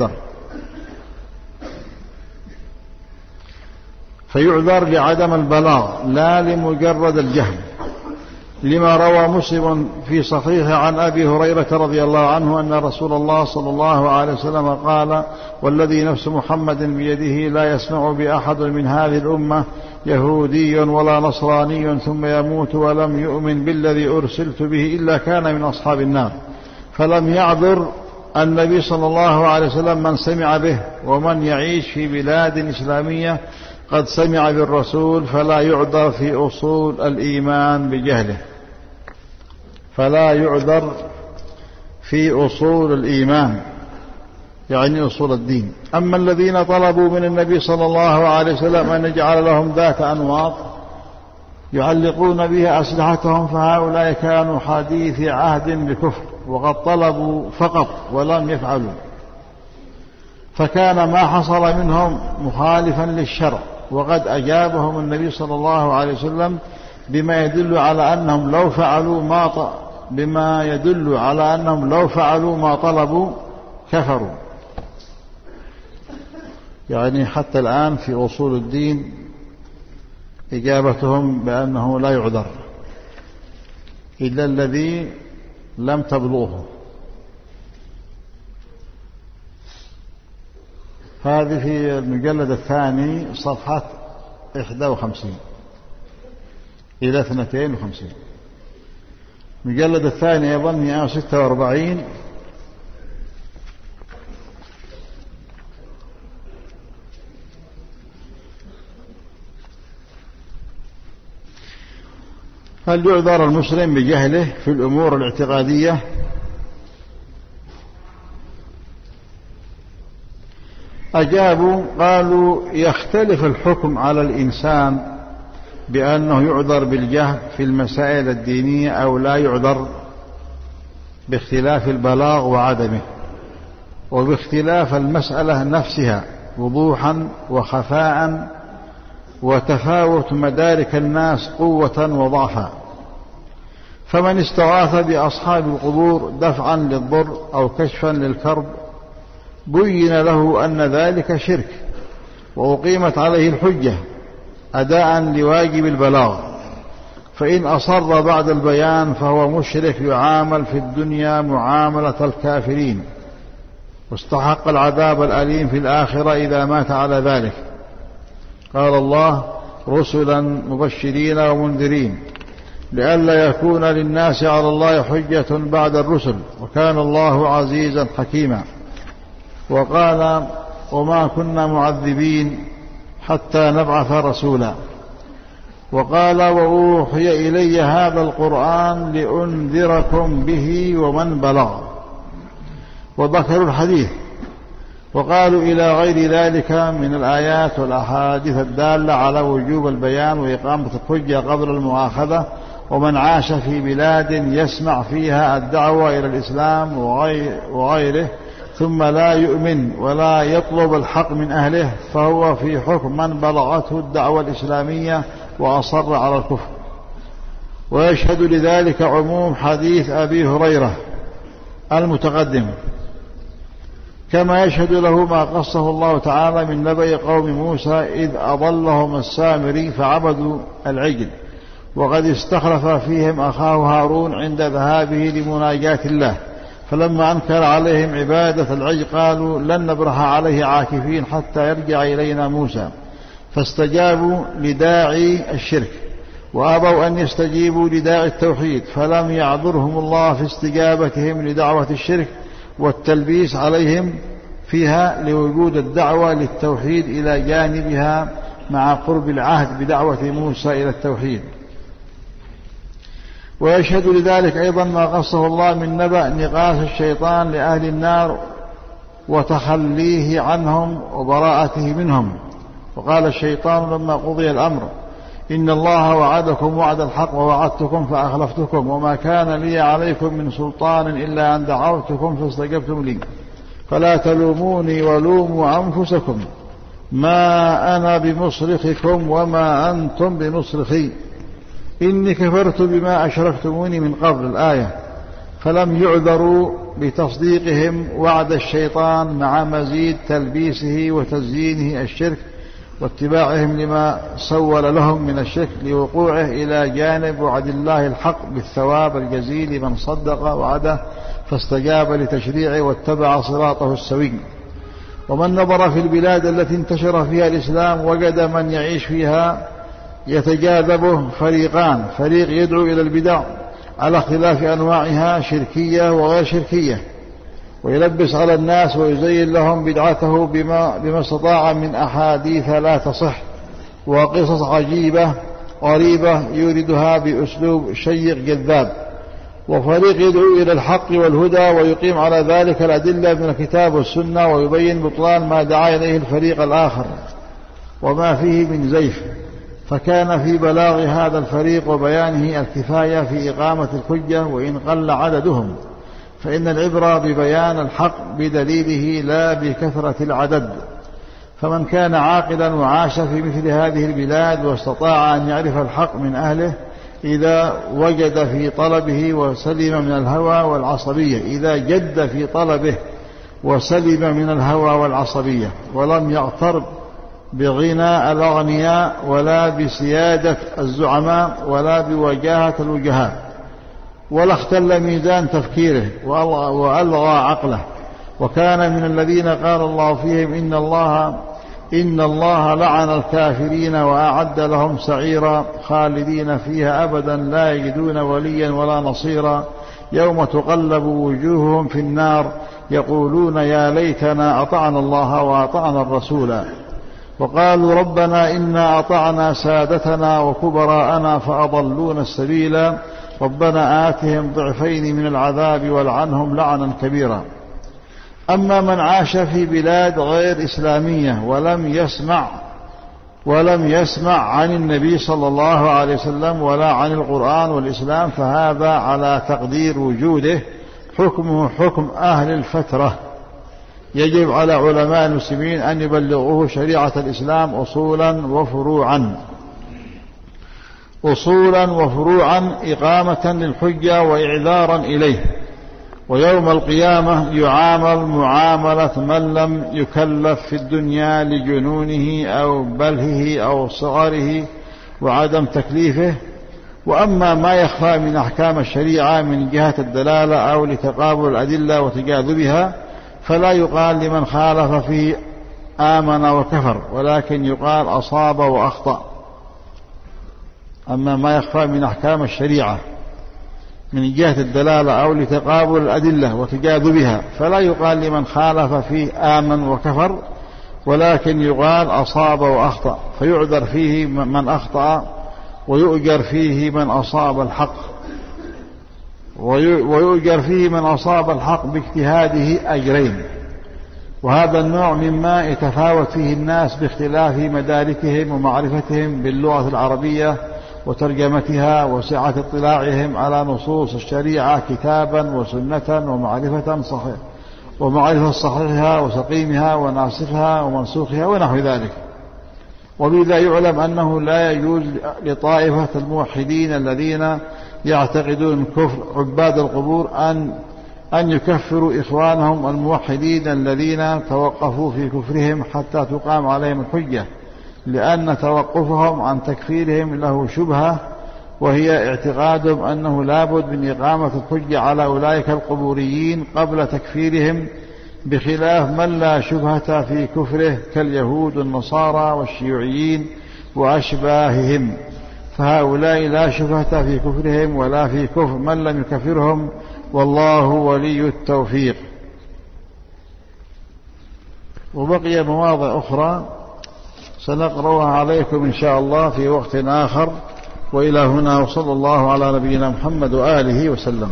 فيعذر لعدم البلاغ لا لمجرد الجهل، لما روى مسلم في صحيحه عن أبي هريرة رضي الله عنه أن رسول الله صلى الله عليه وسلم قال: والذي نفس محمد بيده لا يسمع بأحد من هذه الأمة يهودي ولا نصراني ثم يموت ولم يؤمن بالذي أرسلت به إلا كان من أصحاب النار. فلم يعذر النبي صلى الله عليه وسلم من سمع به، ومن يعيش في بلاد إسلامية قد سمع بالرسول فلا يعذر في أصول الإيمان بجهله، فلا يعذر في أصول الإيمان يعني أصول الدين. أما الذين طلبوا من النبي صلى الله عليه وسلم أن يجعل لهم ذات أنواط يعلقون بها أسلحتهم فهؤلاء كانوا حديث عهد بكفر، وقد طلبوا فقط ولم يفعلوا، فكان ما حصل منهم مخالفا للشرع. وقد أجابهم النبي صلى الله عليه وسلم بما يدل على أنهم لو فعلوا ما طلبوا كفروا. يعني حتى الآن في أصول الدين إجابتهم بأنه لا يعذر إلا الذي لم تبلغه. هذه في المجلد الثاني صفحة 51 إلى 52. المجلد الثاني أيضا 146 هل يعذر المسلم بجهله في الأمور الاعتقادية؟ أجابوا قالوا: يختلف الحكم على الإنسان بأنه يعذر بالجهل في المسائل الدينية أو لا يعذر، باختلاف البلاغ وعدمه، وباختلاف المسألة نفسها وضوحا وخفاء، وتفاوت مدارك الناس قوة وضعفا. فمن استغاث بأصحاب القبور دفعا للضر أو كشفا للكرب بين له أن ذلك شرك، وأقيمت عليه الحجة أداء لواجب البلاغ، فإن أصر بعد البيان فهو مشرك يعامل في الدنيا معاملة الكافرين، واستحق العذاب الأليم في الآخرة إذا مات على ذلك. قال الله: رسلا مبشرين ومنذرين لئلا يكون للناس على الله حجة بعد الرسل وكان الله عزيزا حكيما. وقال: وما كنا معذبين حتى نبعث رسولا. وقال: وأوحي إلي هذا القرآن لأنذركم به ومن بلغ. وذكروا الحديث وقالوا إلى غير ذلك من الآيات والأحاديث الدالة على وجوب البيان وإقامة الحجة قبل المؤاخذة. ومن عاش في بلاد يسمع فيها الدعوة إلى الإسلام وغيره ثم لا يؤمن ولا يطلب الحق من أهله فهو في حكم من بلغته الدعوة الإسلامية وأصر على الكفر. ويشهد لذلك عموم حديث أبي هريرة المتقدم، كما يشهد له ما قصه الله تعالى من نبأ قوم موسى إذ أضلهم السامري فعبدوا العجل، وقد استخلف فيهم أخاه هارون عند ذهابه لمناجاة الله، فلما أنكر عليهم عبادة العجل قالوا لن نبرح عليه عاكفين حتى يرجع إلينا موسى، فاستجابوا لداعي الشرك وأبوا أن يستجيبوا لداعي التوحيد، فلم يعذرهم الله في استجابتهم لدعوة الشرك والتلبيس عليهم فيها لوجود الدعوة للتوحيد إلى جانبها مع قرب العهد بدعوة موسى إلى التوحيد. ويشهد لذلك أيضا ما قصه الله من نبأ نقاش الشيطان لأهل النار وتخليه عنهم وبراءته منهم. وقال الشيطان لما قضي الأمر إن الله وعدكم وعد الحق ووعدتكم فأخلفتكم وما كان لي عليكم من سلطان إلا أن دعوتكم فاستجبتم لي فلا تلوموني ولوموا أنفسكم ما أنا بمصرخكم وما أنتم بمصرخي إني كفرت بما أشركتموني من قبل الآية. فلم يعذروا بتصديقهم وعد الشيطان مع مزيد تلبيسه وتزيينه الشرك واتباعهم لما سول لهم من الشرك لوقوعه إلى جانب وعد الله الحق بالثواب الجزيل لمن صدق وعده فاستجاب لتشريعه واتبع صراطه السوي. ومن نظر في البلاد التي انتشر فيها الإسلام وجد من يعيش فيها يتجاذبه فريقان: فريق يدعو إلى البدع على اختلاف أنواعها شركية وغير شركية ويلبس على الناس ويزين لهم بدعته بما استطاع من أحاديث لا تصح وقصص عجيبة غريبة يوردها بأسلوب شيق جذاب. وفريق يدعو إلى الحق والهدى ويقيم على ذلك الأدلة من الكتاب والسنة ويبين بطلان ما دعا إليه الفريق الآخر وما فيه من زيف. فكان في بلاغ هذا الفريق وبيانه الكفاية في إقامة الحجة وإن قل عددهم، فإن العبرة ببيان الحق بدليله لا بكثرة العدد. فمن كان عاقلا وعاش في مثل هذه البلاد واستطاع أن يعرف الحق من أهله إذا وجد في طلبه وسلم من الهوى والعصبية، إذا جد في طلبه وسلم من الهوى والعصبية ولم يغتر بغنى الأغنياء ولا بسيادة الزعماء ولا بوجاهة الوجهاء، ولا اختل ميزان تفكيره وألغى عقله، وكان من الذين قال الله فيهم إن الله لعن الكافرين وأعد لهم سعيرا خالدين فيها أبدا لا يجدون وليا ولا نصيرا يوم تقلب وجوههم في النار يقولون يا ليتنا أطعنا الله وأطعنا الرسولا وقالوا ربنا إنا أطعنا سادتنا وكبراءنا فأضلونا السبيلا ربنا آتهم ضعفين من العذاب والعنهم لعنا كبيرا. أما من عاش في بلاد غير إسلامية ولم يسمع عن النبي صلى الله عليه وسلم ولا عن القرآن والإسلام فهذا على تقدير وجوده حكمه حكم أهل الفترة، يجب على علماء المسلمين أن يبلغوه شريعة الإسلام أصولا وفروعا إقامة للحجة وإعذارا إليه. ويوم القيامة يعامل معاملة من لم يكلف في الدنيا لجنونه أو بلهه أو صغره وعدم تكليفه. وأما ما يخفى من أحكام الشريعة من جهة الدلالة أو لتقابل الأدلة وتجاذبها فلا يقال لمن خالف فيه آمن وكفر، ولكن يقال أصاب وأخطأ. أما ما يخفى من أحكام الشريعة من جهة الدلالة أو لتقابل الأدلة وتجاذبها فلا يقال لمن خالف فيه آمن وكفر، ولكن يقال أصاب وأخطأ، فيعذر فيه من أخطأ ويؤجر فيه من أصاب الحق باجتهاده أجرين. وهذا النوع مما يتفاوت فيه الناس باختلاف مداركهم ومعرفتهم باللغة العربية وترجمتها وسعة اطلاعهم على نصوص الشريعة كتابا وسنة ومعرفة صحيحها وسقيمها وناسخها ومنسوخها ونحو ذلك. وبذا يعلم أنه لا يجوز لطائفة الموحدين الذين يعتقدون كفر عباد القبور أن يكفروا إخوانهم الموحدين الذين توقفوا في كفرهم حتى تقام عليهم الحجة، لأن توقفهم عن تكفيرهم له شبهة، وهي اعتقادهم أنه لابد من إقامة الحجة على أولئك القبوريين قبل تكفيرهم، بخلاف من لا شبهة في كفره كاليهود والنصارى والشيوعيين وأشباههم، فهؤلاء لا شبهة في كفرهم ولا في كفر من لم يكفرهم، والله ولي التوفيق. وبقي مواضع أخرى سنقرأها عليكم إن شاء الله في وقت آخر. وإلى هنا وصلى الله على نبينا محمد وآله وسلم.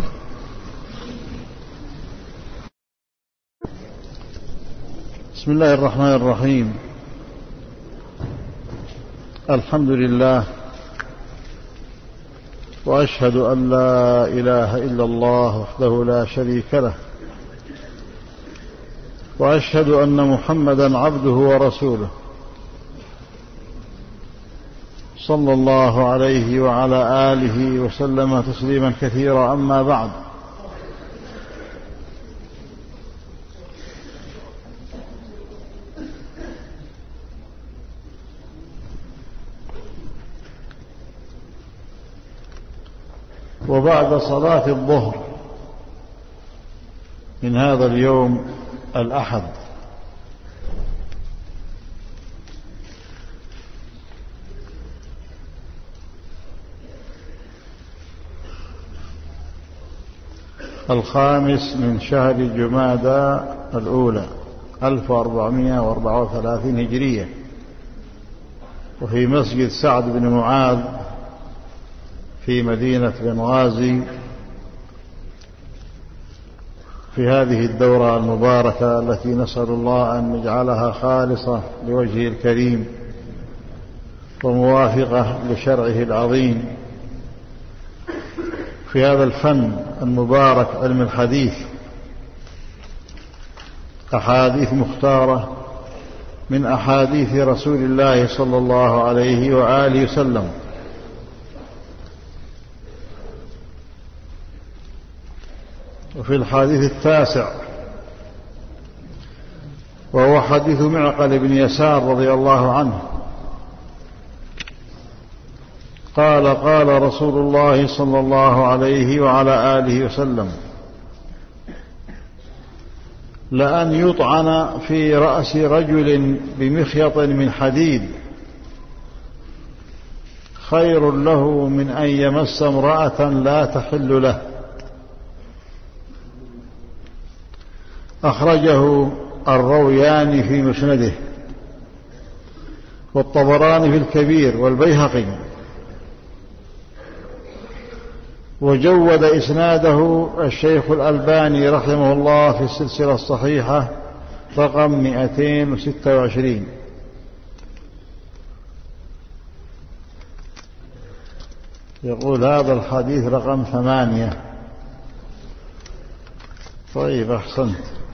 بسم الله الرحمن الرحيم. الحمد لله وأشهد أن لا إله إلا الله وحده لا شريك له، وأشهد أن محمدا عبده ورسوله صلى الله عليه وعلى آله وسلم تسليما كثيرا. أما بعد، وبعد صلاة الظهر من هذا اليوم الأحد الخامس من شهر جمادى الأولى 1434 هجرية، وفي مسجد سعد بن معاذ في مدينة بنغازي، في هذه الدورة المباركة التي نسأل الله أن يجعلها خالصة لوجهه الكريم وموافقة لشرعه العظيم، في هذا الفن المبارك علم الحديث، أحاديث مختارة من أحاديث رسول الله صلى الله عليه وآله وسلم. وفي الحديث التاسع، وهو حديث معقل بن يسار رضي الله عنه قال: قال رسول الله صلى الله عليه وعلى آله وسلم: لأن يطعن في رأس رجل بمخيط من حديد خير له من أن يمس امرأة لا تحل له. أخرجه الروياني في مسنده، والطبراني في الكبير، والبيهقي، وجود إسناده الشيخ الألباني رحمه الله في السلسلة الصحيحة رقم 226. يقول هذا الحديث رقم 8. طيب، أحسنت.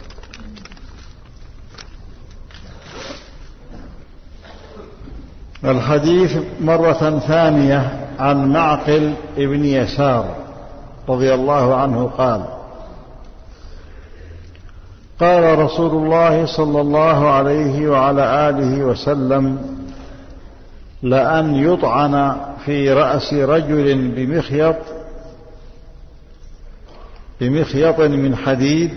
الحديث مرة ثانية عن معقل ابن يسار رضي الله عنه قال: قال رسول الله صلى الله عليه وعلى آله وسلم: لأن يطعن في رأس رجل بمخيط من حديد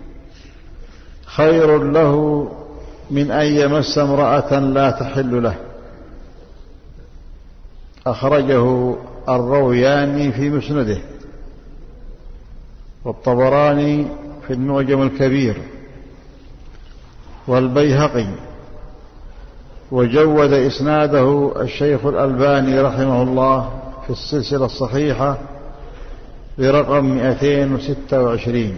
خير له من أن يمس امرأة لا تحل له. أخرجه الروياني في مسنده، والطبراني في المعجم الكبير، والبيهقي، وجود إسناده الشيخ الألباني رحمه الله في السلسلة الصحيحة برقم 226.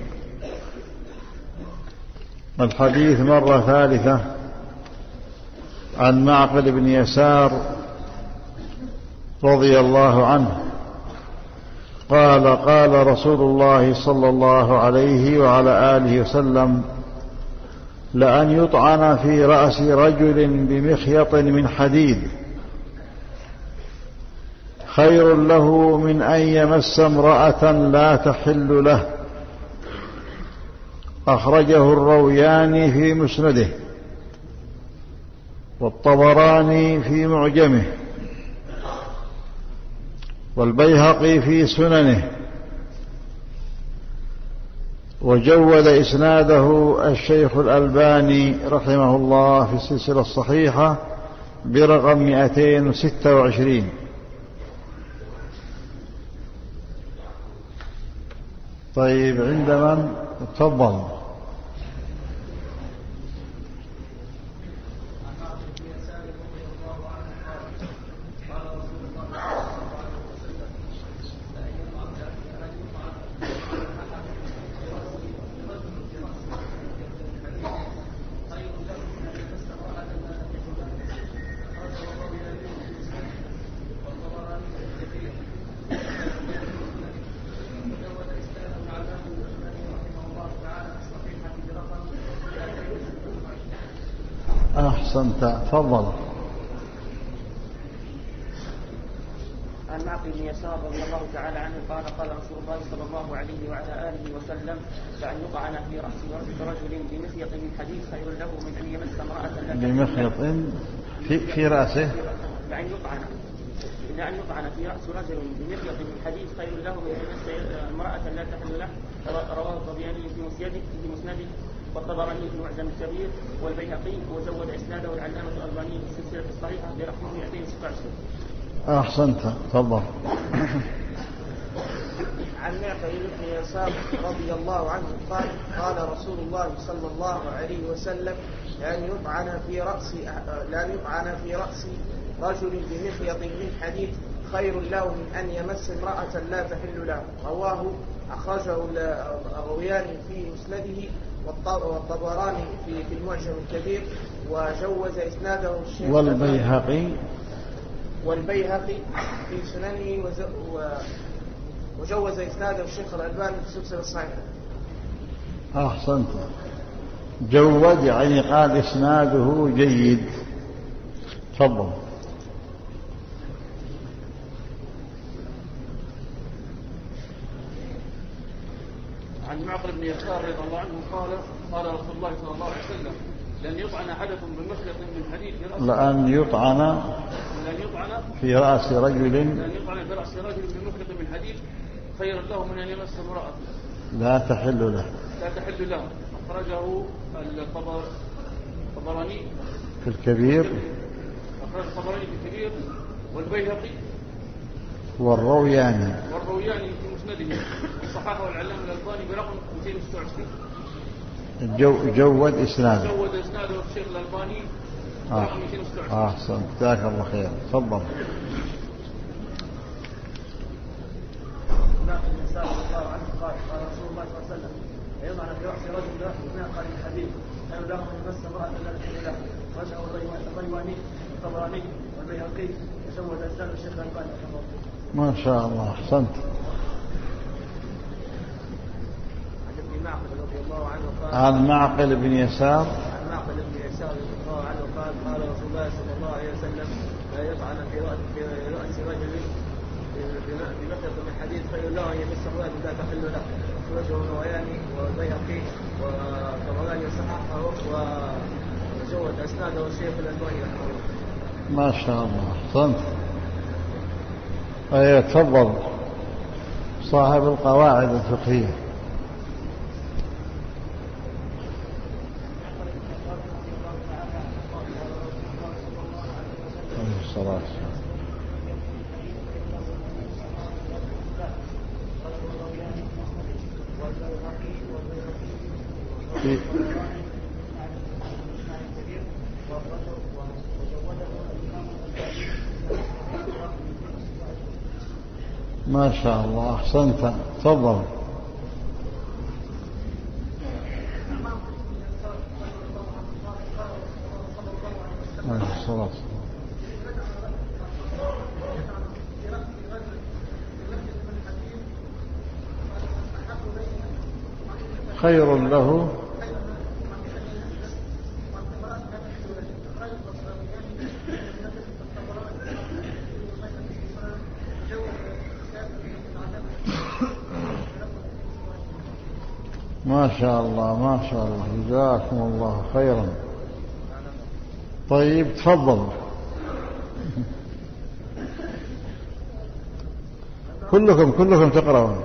الحديث مرة ثالثة عن معقل بن يسار رضي الله عنه قال: قال رسول الله صلى الله عليه وعلى آله وسلم: لأن يطعن في رأس رجل بمخيط من حديد خير له من أن يمس امرأة لا تحل له. أخرجه الروياني في مسنده، والطبراني في معجمه، والبيهقي في سننه، وجود إسناده الشيخ الألباني رحمه الله في السلسلة الصحيحة برقم 226. طيب، عند من؟ تفضل. أحسنت. تفضل. عن معقل بن يسار رضي الله تعالى عنه قال قال رسول الله صلى الله عليه وعلى آله وسلم لأن يطعن في رأس رجل بمخيط من حديد خير له من أن يمس امرأة بمخيط في رأسه. لأن يطعن في رأس رجل بمخيط من حديد خير له من أن يمس امرأة لا تحل له. رواه الطبراني في مسنده والطبراني في معجم الكبير والبيهقي وزود إسناده العلامة الألباني في السلسلة الصحيحة برقم 226. أحسنت. تفضل. عن معقل بن يسار رضي الله عنه قال قال رسول الله صلى الله عليه وسلم لأن يطعن في رأس رجل بمخيط من حديد خير له من أن يمس امرأة لا تحل له. رواه أخرجه الروياني في مسنده والطبراني في المعجم الكبير وجوز إسناده الشيخ والبيهقي في سننه وجوز إسناده الشيخ الألباني في السلسلة الصحيحة. أحسنت. جود يعني قال إسناده جيد. تفضل. عن معقل بن يسار رضي الله عنه قال قال رسول الله صلى الله عليه وسلم لأن يطعن أحدكم بمخيط من حديد لأن يطعن في رأس رجل بمخيط من حديد خير له من أن يمس امرأة لا تحل له. أخرجه الطبراني في الكبير والبيهقي والروياني في مسنده والصحاحة والعلامة الألباني برقم 226. جود إسناده الشيخ الألباني برقم 226. أحسن. جزاك الله خير. تفضل. قال رسول الله صلى الله عليه وسلم يطعن في رأس رجل بمخيط من حديد خير له من يمس امرأة لا تحل له. رجعه الطيواني والطبراني والبيهقي وزود إسناده الشيخ الألباني. ما شاء الله. أحسنت. عن معقل بن يسار رضي الله عنه قال رسول الله صلى الله عليه وسلم لا يطعن في رأس رجل بمخيط من حديد خير له ان يمس امرأة لا تحل له. أخرجه الروياني والبيهقي والطبراني وصححه وجود اسناده الشيخ الألباني رحمه الله. ما شاء الله. أحسنت. تفضل. صاحب القواعد الفقهية. الصلاة ما شاء الله. أحسنت. تفضل. الصلاة خير له ما شاء الله. ما شاء الله. جزاكم الله خيرا. طيب تفضل. كلكم تقرأون.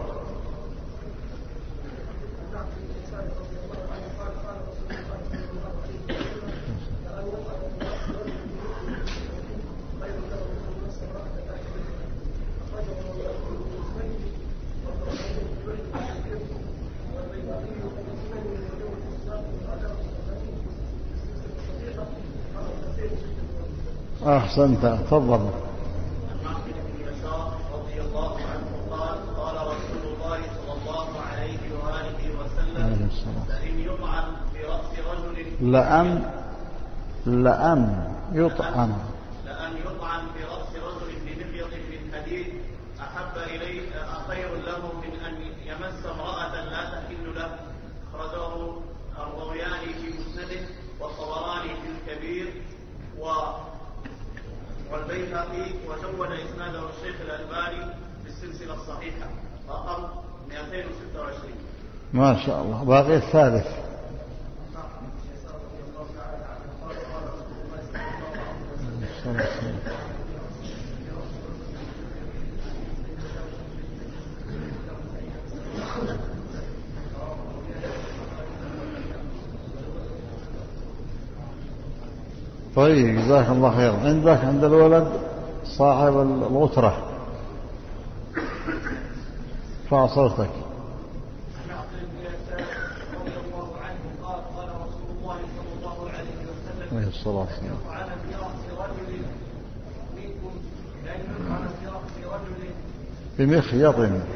أحسنت. تفضل. رضي الله عنه قال رسول الله صلى الله عليه وآله وسلم لأن يطعن في رأس رجل لأن يطعن في رأس رجل بمخيط من حديد خير له من أن يمس امرأة لا تحل له. أخرجه الروياني في مسنده والطبراني في الكبير 26. ما شاء الله. باقي الثالث. طيب جزاك الله خير. عندك عند الولد صاحب الغترة، ارفع صوتك. عليه الصلاة والسلام. بمخيط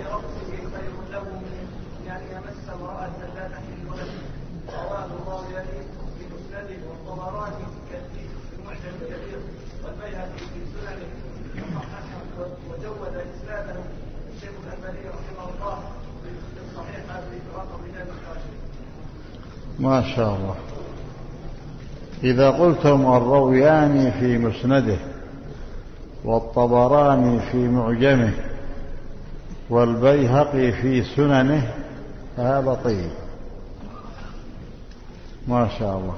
وجود إسناده الشيخ الألباني رحمه الله في الصحيحة برقم رجال الكاشف. ما شاء الله. إذا قلتم الروياني في مسنده والطبراني في معجمه والبيهقي في سننه هذا طيب ما شاء الله.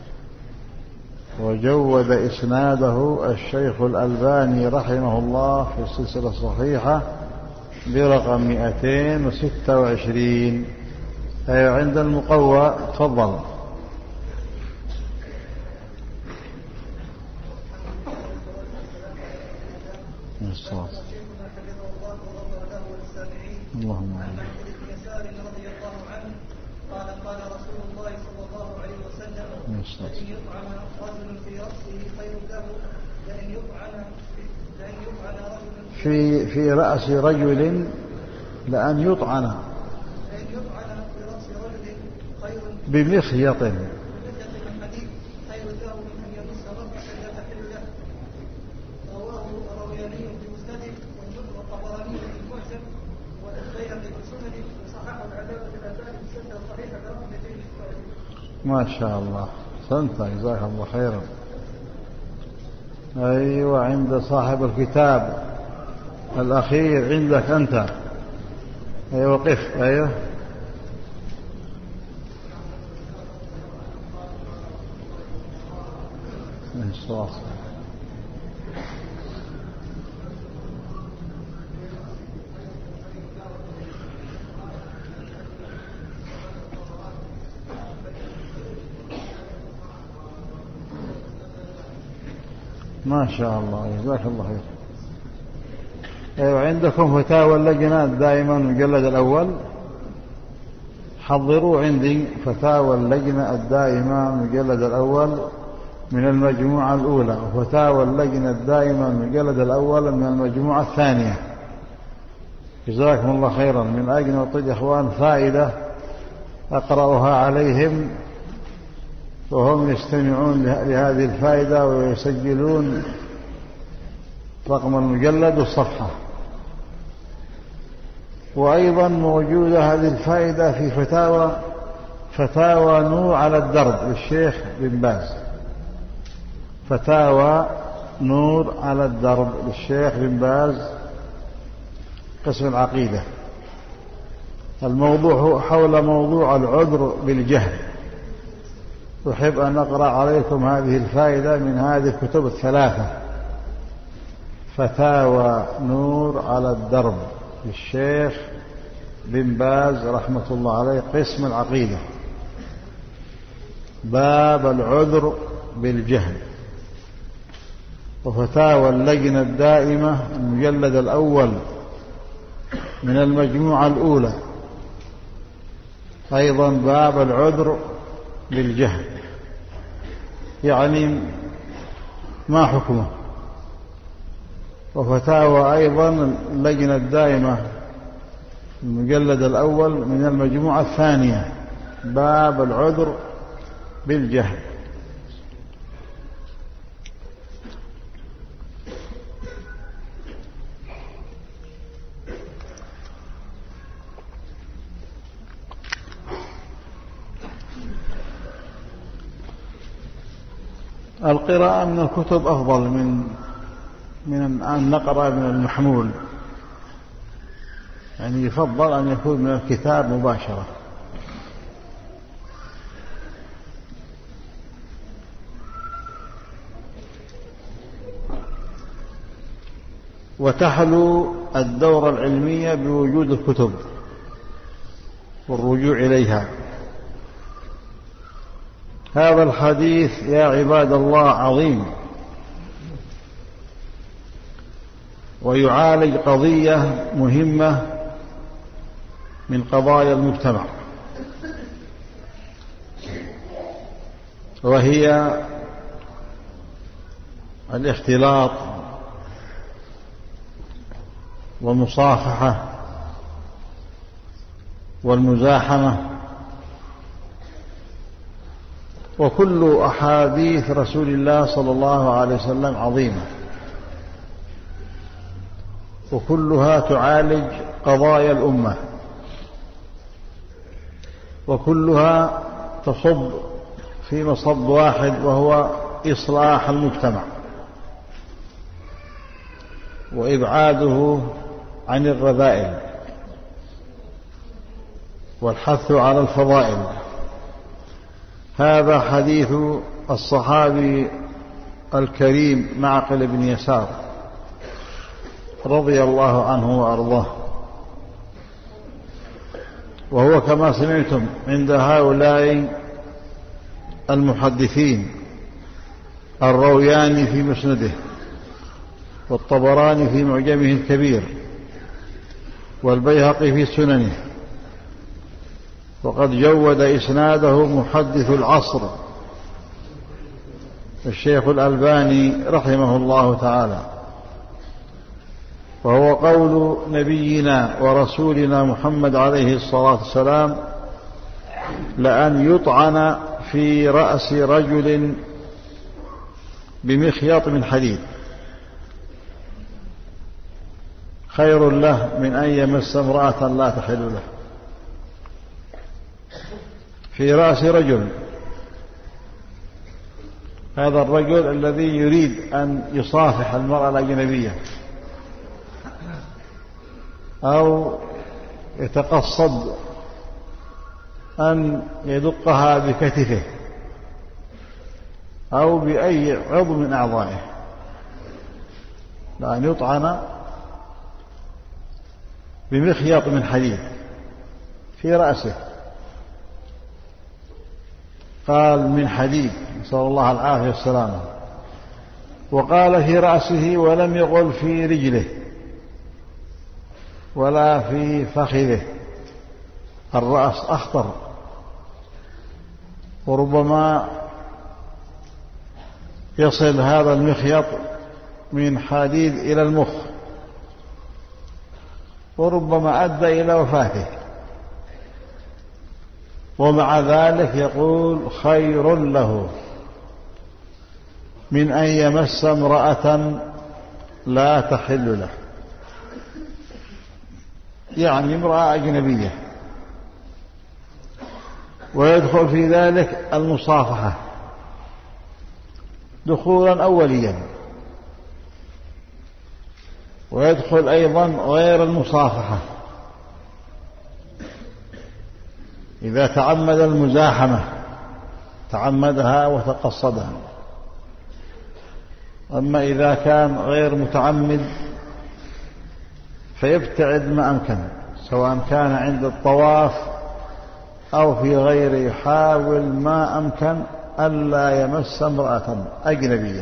وجود إسناده الشيخ الألباني رحمه الله في السلسلة الصحيحة برقم 226. أي عند المقوى. تفضل. اللهم آمين. قال قال رسول الله صلى الله عليه وسلم لأن يطعن رجل في رأسه خير له لأن يطعن رجل في رأس رجل لأن يطعن في رأس رجل خير بمخيط من حديد خير له من أن يمس ربك لا تحل له. رواه الروياني في مسنده والطبراني في المعجم والبيهقي في سننه وصححه العلامة الألباني في السنة الصحيحة برقم 226. ما شاء الله. أحسنت جزاك الله خيرا. أيوة عند صاحب الكتاب الأخير عندك أنت. أيوة قف. أيوة الصلاة. ما شاء الله جزاك الله خير. أيوة عندكم فتاوى اللجنة دائما المجلد الأول. حضروا عندي فتاوى اللجنة الدائمة المجلد الأول من المجموعة الأولى، وفتاوى اللجنة الدائمة المجلد الأول من المجموعة الثانية. جزاكم الله خيرا. من أجل نعطي إخوان فائدة أقرأها عليهم وهم يستمعون لهذه الفائدة ويسجلون رقم المجلد والصفحة. وأيضا موجودة هذه الفائدة في فتاوى نور على الدرب للشيخ بن باز. فتاوى نور على الدرب للشيخ بن باز قسم العقيدة. الموضوع حول موضوع العذر بالجهل. أحب أن أقرأ عليكم هذه الفائدة من هذه الكتب الثلاثة. فتاوى نور على الدرب للشيخ بن باز رحمة الله عليه قسم العقيدة، باب العذر بالجهل. وفتاوى اللجنة الدائمة المجلد الأول من المجموعة الأولى أيضا باب العذر بالجهل، يعني ما حكمه. وفتاوى أيضا اللجنة الدائمة المجلد الأول من المجموعة الثانية باب العذر بالجهل. القراءة من الكتب أفضل من أن نقرأ من المحمول. يعني يفضل أن يكون من الكتاب مباشرة. وتحلو الدورة العلمية بوجود الكتب والرجوع إليها. هذا الحديث يا عباد الله عظيم، ويعالج قضية مهمة من قضايا المجتمع، وهي الاختلاط والمصافحة والمزاحمة. وكل أحاديث رسول الله صلى الله عليه وسلم عظيمة، وكلها تعالج قضايا الأمة، وكلها تصب في مصب واحد، وهو إصلاح المجتمع وإبعاده عن الرذائل والحث على الفضائل. هذا حديث الصحابي الكريم معقل بن يسار رضي الله عنه وأرضاه، وهو كما سمعتم عند هؤلاء المحدثين الروياني في مسنده، والطبراني في معجمه الكبير، والبيهقي في سننه، وقد جود إسناده محدث العصر الشيخ الألباني رحمه الله تعالى. وهو قول نبينا ورسولنا محمد عليه الصلاة والسلام: لأن يطعن في رأس رجل بمخيط من حديد خير له من أن يمس امرأة لا تحل له. في رأس رجل، هذا الرجل الذي يريد أن يصافح المرأة الأجنبية أو يتقصد أن يدقها بكتفه أو بأي عضو من أعضائه، لأن يطعن بمخيط من حديد في رأسه. قال من حديد، نسأل الله العافية والسلامة. وقال في رأسه، ولم يقل في رجله ولا في فخذه. الرأس أخطر، وربما يصل هذا المخيط من حديد إلى المخ، وربما أدى إلى وفاته. ومع ذلك يقول: خير له من أن يمس امرأة لا تحل له، يعني امرأة أجنبية. ويدخل في ذلك المصافحة دخولا أوليا، ويدخل أيضا غير المصافحة إذا تعمد المزاحمة، تعمدها وتقصدها. أما إذا كان غير متعمد فيبتعد ما أمكن، سواء كان عند الطواف أو في غيره، يحاول ما أمكن ألا يمس امرأة أجنبية،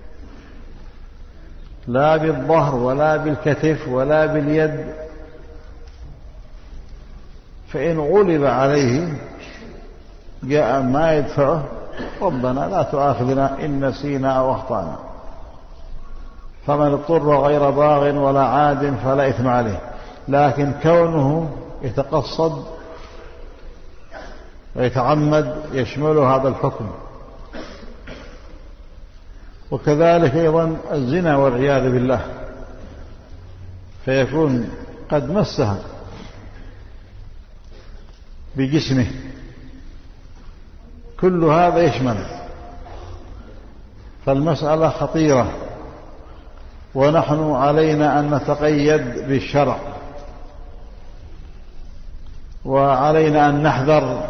لا بالظهر ولا بالكتف ولا باليد. فإن غلب عليه جاء ما يدفعه: ربنا لا تؤاخذنا إن نسينا أو أخطأنا. فمن اضطر غير باغ ولا عاد فلا إثم عليه. لكن كونه يتقصد ويتعمد يشمل هذا الحكم. وكذلك أيضا الزنا والعياذ بالله، فيكون قد مسها بجسمه. كل هذا يشمل. فالمسألة خطيرة، ونحن علينا أن نتقيد بالشرع وعلينا أن نحذر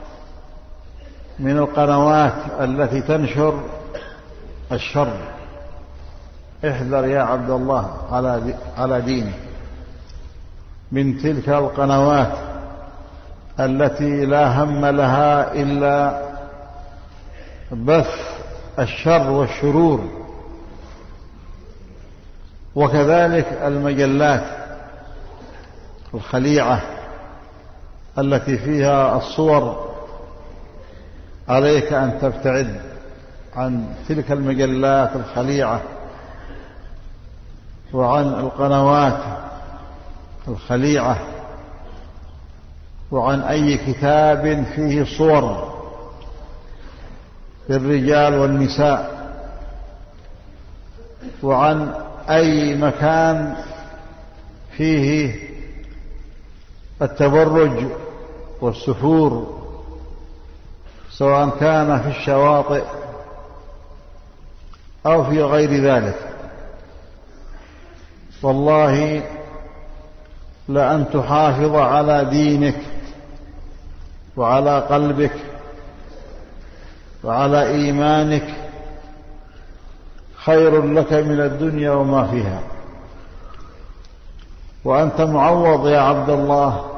من القنوات التي تنشر الشر. احذر يا عبد الله على دينك من تلك القنوات التي لا هم لها إلا بث الشر والشرور، وكذلك المجلات الخليعة التي فيها الصور. عليك أن تبتعد عن تلك المجلات الخليعة وعن القنوات الخليعة وعن أي كتاب فيه صور للرجال والنساء، وعن أي مكان فيه التبرج والسفور، سواء كان في الشواطئ أو في غير ذلك. والله لأن تحافظ على دينك وعلى قلبك وعلى إيمانك خير لك من الدنيا وما فيها. وأنت معوض يا عبد الله،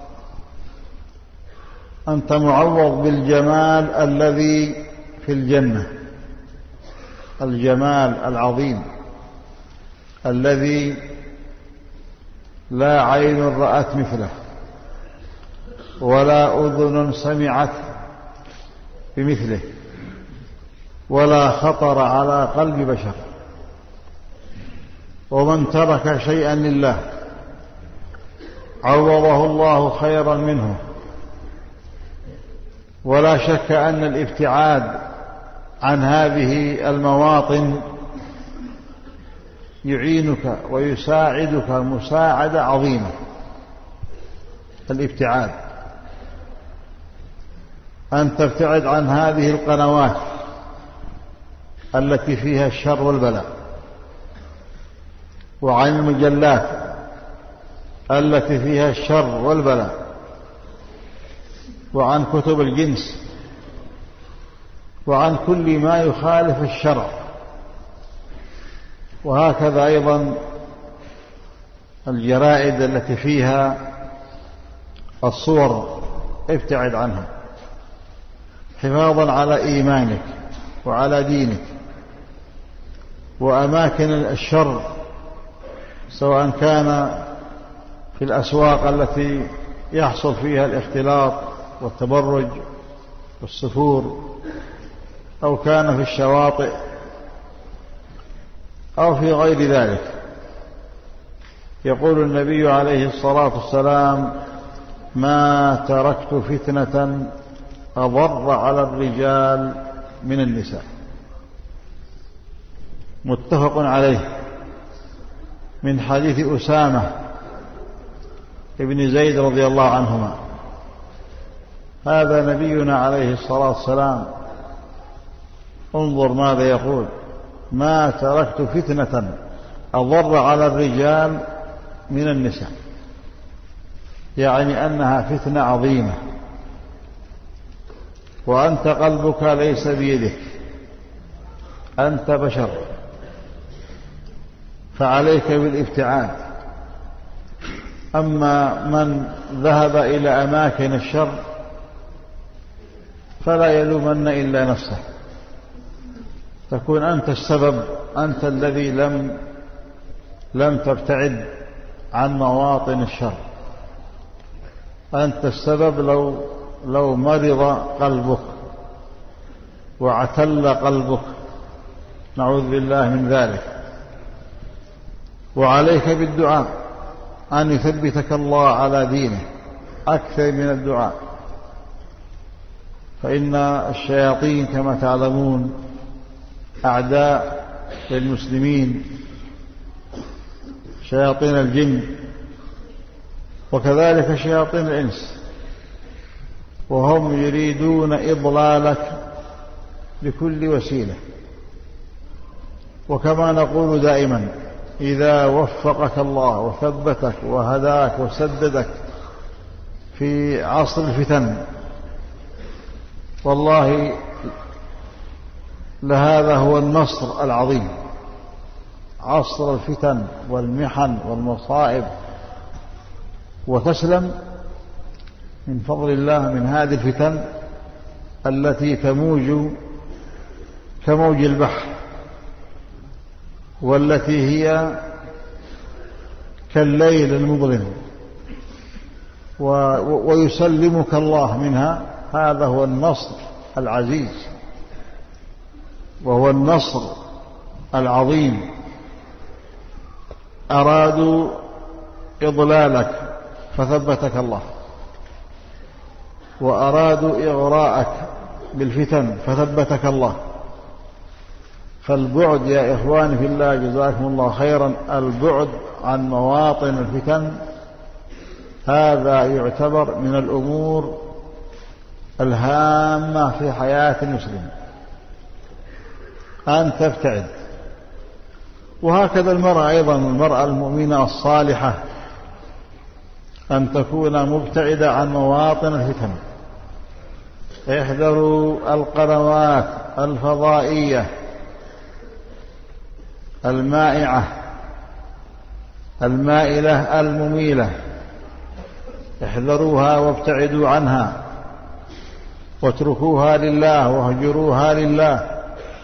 أنت معوض بالجمال الذي في الجنة، الجمال العظيم الذي لا عين رأت مثله ولا أذن سمعت بمثله ولا خطر على قلب بشر. ومن ترك شيئا لله عوضه الله خيرا منه. ولا شك أن الابتعاد عن هذه المواطن يعينك ويساعدك مساعدة عظيمة. الابتعاد، أن تبتعد عن هذه القنوات التي فيها الشر والبلاء، وعن المجلات التي فيها الشر والبلاء، وعن كتب الجنس، وعن كل ما يخالف الشرع. وهكذا أيضا الجرائد التي فيها الصور ابتعد عنها حفاظا على إيمانك وعلى دينك. وأماكن الشر سواء كان في الأسواق التي يحصل فيها الاختلاط والتبرج والسفور، أو كان في الشواطئ أو في غير ذلك. يقول النبي عليه الصلاة والسلام: ما تركت فتنة أضر على الرجال من النساء. متفق عليه، من حديث أسامة ابن زيد رضي الله عنهما. هذا نبينا عليه الصلاة والسلام، انظر ماذا يقول: ما تركت فتنة أضر على الرجال من النساء، يعني أنها فتنة عظيمة. وأنت قلبك ليس بيدك، أنت بشر، فعليك بالابتعاد. أما من ذهب إلى أماكن الشر فلا يلومن إلا نفسه، تكون أنت السبب، أنت الذي لم تبتعد عن مواطن الشر. أنت السبب لو مرض قلبك واعتل قلبك، نعوذ بالله من ذلك. وعليك بالدعاء أن يثبتك الله على دينه أكثر من الدعاء، فإن الشياطين كما تعلمون أعداء للمسلمين، شياطين الجن وكذلك شياطين الإنس، وهم يريدون إضلالك بكل وسيلة. وكما نقول دائما: إذا وفقك الله وثبتك وهداك وسددك في عصر الفتن، والله لهذا هو النصر العظيم، عصر الفتن والمحن والمصائب، وتسلم من فضل الله من هذه الفتن التي تموج كموج البحر، والتي هي كالليل المظلم، ويسلمك الله منها. هذا هو النصر العزيز، وهو النصر العظيم. أرادوا إضلالك فثبتك الله، وأرادوا إغراءك بالفتن فثبتك الله. فالبعد يا إخواني في الله جزاكم الله خيرا، البعد عن مواطن الفتن هذا يعتبر من الأمور الهامة في حياة المسلم، أن تبتعد. وهكذا المرأة أيضا، المرأة المؤمنة الصالحة أن تكون مبتعدة عن مواطن الفتن. احذروا القنوات الفضائية المائعة المائلة المميلة، احذروها وابتعدوا عنها، واتركوها لله واهجروها لله.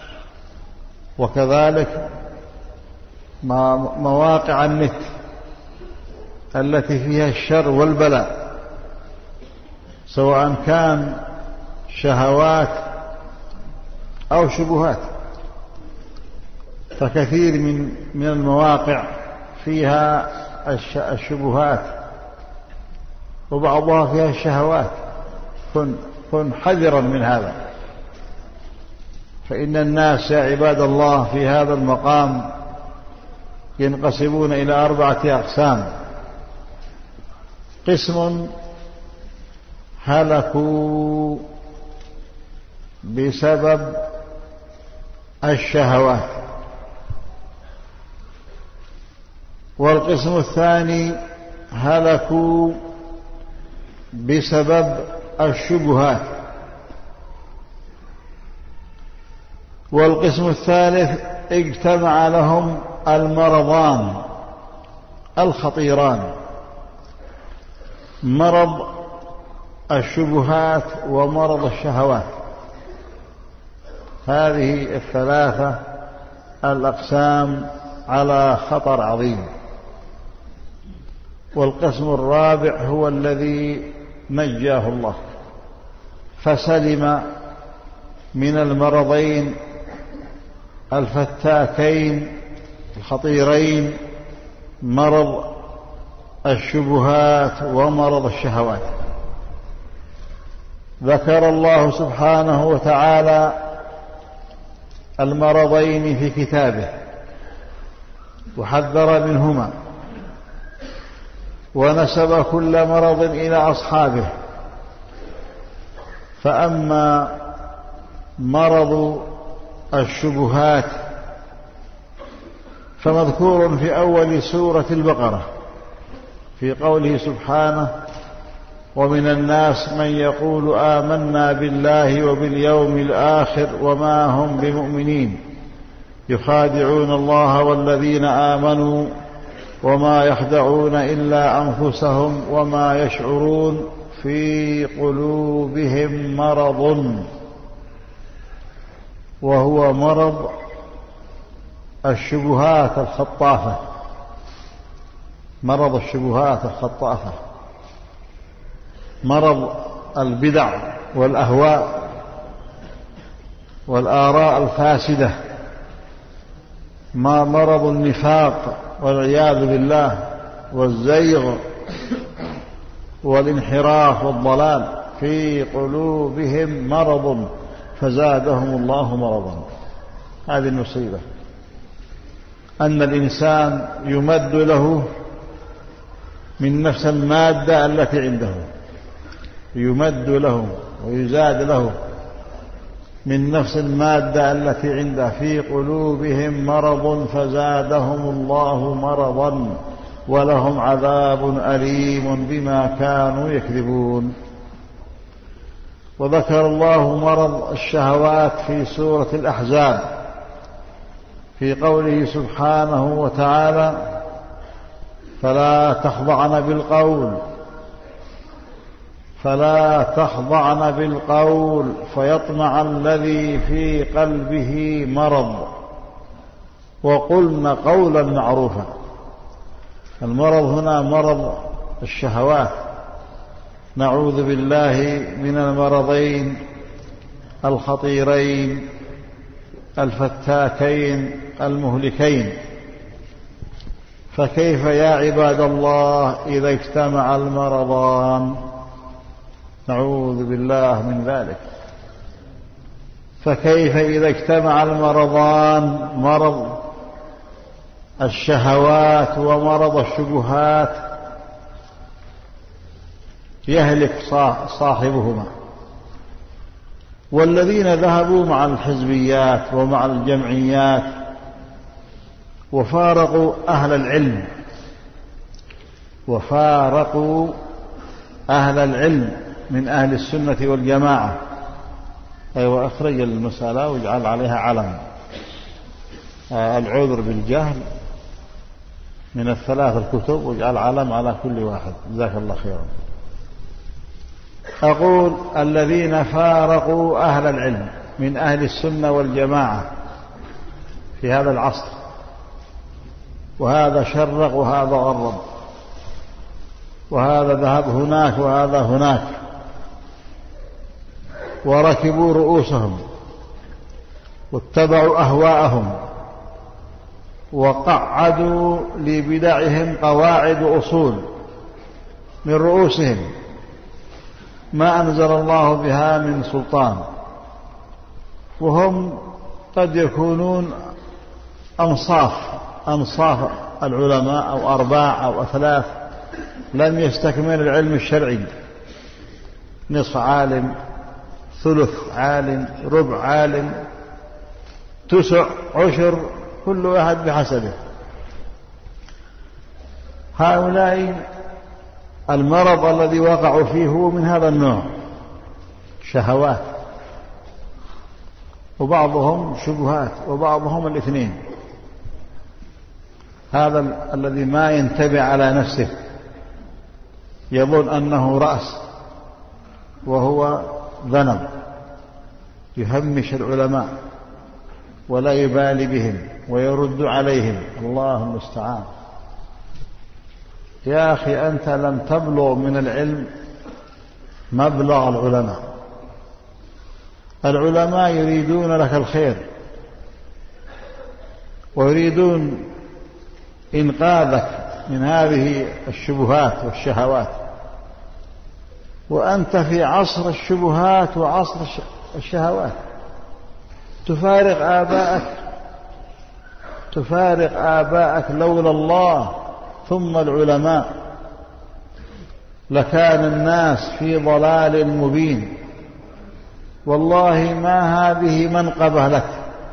وكذلك مواقع النت التي فيها الشر والبلاء، سواء كان شهوات أو شبهات، فكثير من المواقع فيها الشبهات وبعضها فيها الشهوات. كن حذرا من هذا، فإن الناس يا عباد الله في هذا المقام ينقسمون إلى 4 أقسام. قسم هلكوا بسبب الشهوات، والقسم الثاني هلكوا بسبب الشبهات، والقسم الثالث اجتمع لهم المرضان الخطيران، مرض الشبهات ومرض الشهوات. هذه 3 الأقسام على خطر عظيم. والقسم الرابع هو الذي نجاه الله فسلم من المرضين الفتاكين الخطيرين، مرض الشبهات ومرض الشهوات. ذكر الله سبحانه وتعالى المرضين في كتابه وحذر منهما، ونسب كل مرض إلى أصحابه. فأما مرض الشبهات فمذكور في أول سورة البقرة في قوله سبحانه: ومن الناس من يقول آمنا بالله وباليوم الآخر وما هم بمؤمنين يخادعون الله والذين آمنوا وما يخدعون إلا أنفسهم وما يشعرون في قلوبهم مرض، وهو مرض الشبهات الخطافة، مرض الشبهات الخطافة، مرض البدع والأهواء والآراء الفاسدة، ما مرض النفاق والعياذ بالله والزيغ والانحراف والضلال، في قلوبهم مرض فزادهم الله مرضا. هذه المصيبة، أن الإنسان يمد له من نفس المادة التي عنده، يمد له ويزاد له من نفس المادة التي عنده، في قلوبهم مرض فزادهم الله مرضا ولهم عذاب أليم بما كانوا يكذبون. وذكر الله مرض الشهوات في سورة الأحزاب في قوله سبحانه وتعالى: فلا تخضعن بالقول فيطمع الذي في قلبه مرض وقلن قولا معروفا. المرض هنا مرض الشهوات، نعوذ بالله من المرضين الخطيرين الفتاكين المهلكين. فكيف يا عباد الله إذا اجتمع المرضان؟ نعوذ بالله من ذلك. فكيف إذا اجتمع المرضان، مرض الشهوات ومرض الشبهات، يهلك صاحبهما. والذين ذهبوا مع الحزبيات ومع الجمعيات وفارقوا أهل العلم من أهل السنة والجماعة. أيوة، أخرج المسألة واجعل عليها علم. العذر بالجهل من الثلاث الكتب، واجعل علم على كل واحد. جزاك الله خيرا. أقول الذين فارقوا أهل العلم من أهل السنة والجماعة في هذا العصر، وهذا شرق وهذا غرب، وهذا ذهب هناك وهذا هناك، وركبوا رؤوسهم واتبعوا أهواءهم وقعدوا لبدعهم قواعد أصول من رؤوسهم ما أنزل الله بها من سلطان، وهم قد يكونون أنصاف العلماء أو أرباع أو أثلاث لم يستكمل العلم الشرعي، نصف عالم، ثلث عالم، ربع عالم، تسع، عشر، كل واحد بحسبه. هؤلاء المرض الذي وقعوا فيه هو من هذا النوع، شهوات، وبعضهم شبهات، وبعضهم الاثنين. هذا الذي ما ينتبه على نفسه يظن أنه رأس وهو ذنب، يهمش العلماء ولا يبالي بهم ويرد عليهم. الله المستعان. يا أخي، أنت لم تبلغ من العلم مبلغ العلماء. العلماء يريدون لك الخير ويريدون إنقاذك من هذه الشبهات والشهوات، وأنت في عصر الشبهات وعصر الشهوات. تفارق آباءك لولا الله ثم العلماء لكان الناس في ضلال مبين. والله ما هذه منقبة لك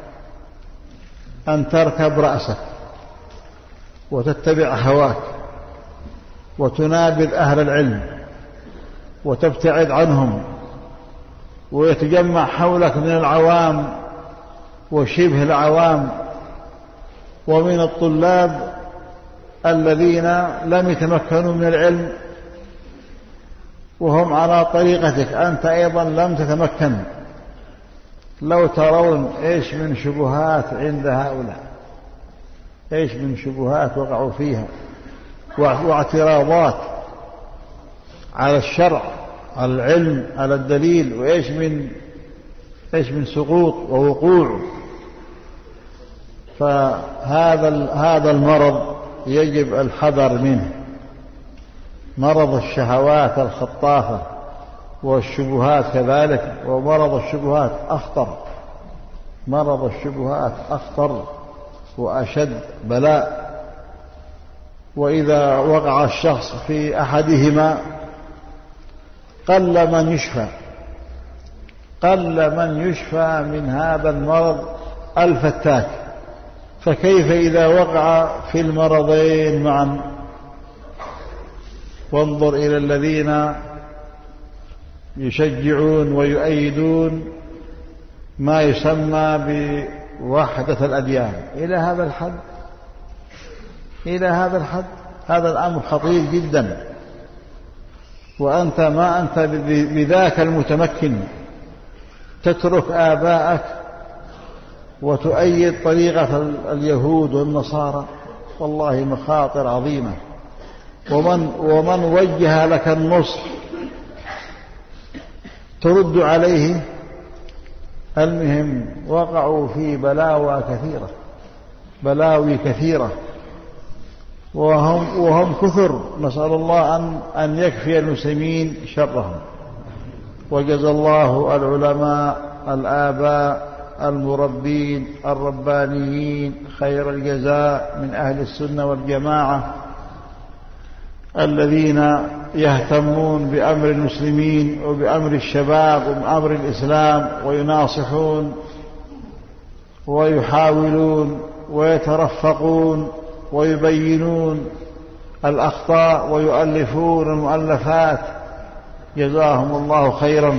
أن تركب رأسك وتتبع هواك وتنابذ أهل العلم وتبتعد عنهم، ويتجمع حولك من العوام وشبه العوام ومن الطلاب الذين لم يتمكنوا من العلم وهم على طريقتك، أنت أيضا لم تتمكن. لو ترون إيش من شبهات عند هؤلاء، إيش من شبهات وقعوا فيها، واعتراضات على الشرع، على العلم، على الدليل، وإيش من سقوط ووقوع. فهذا المرض يجب الحذر منه، مرض الشهوات الخطافة والشبهات كذلك. ومرض الشبهات أخطر، مرض الشبهات أخطر وأشد بلاء. وإذا وقع الشخص في أحدهما قل من يشفى من هذا المرض الفتاك، فكيف إذا وقع في المرضين معا؟ وانظر إلى الذين يشجعون ويؤيدون ما يسمى بوحدة الأديان إلى هذا الحد، إلى هذا الحد. هذا الأمر خطير جدا، وأنت ما أنت بذاك المتمكن تترك آباءك وتؤيد طريقة اليهود والنصارى. والله مخاطر عظيمة. ومن وجه لك النصح ترد عليه. المهم وقعوا في بلاوي كثيرة وهم كثر. نسأل الله أن يكفي المسلمين شرهم. وجزى الله العلماء الآباء المربين الربانيين خير الجزاء من أهل السنة والجماعة الذين يهتمون بأمر المسلمين وبأمر الشباب وبأمر الإسلام، ويناصحون ويحاولون ويترفقون ويبينون الأخطاء ويؤلفون المؤلفات. جزاهم الله خيرا،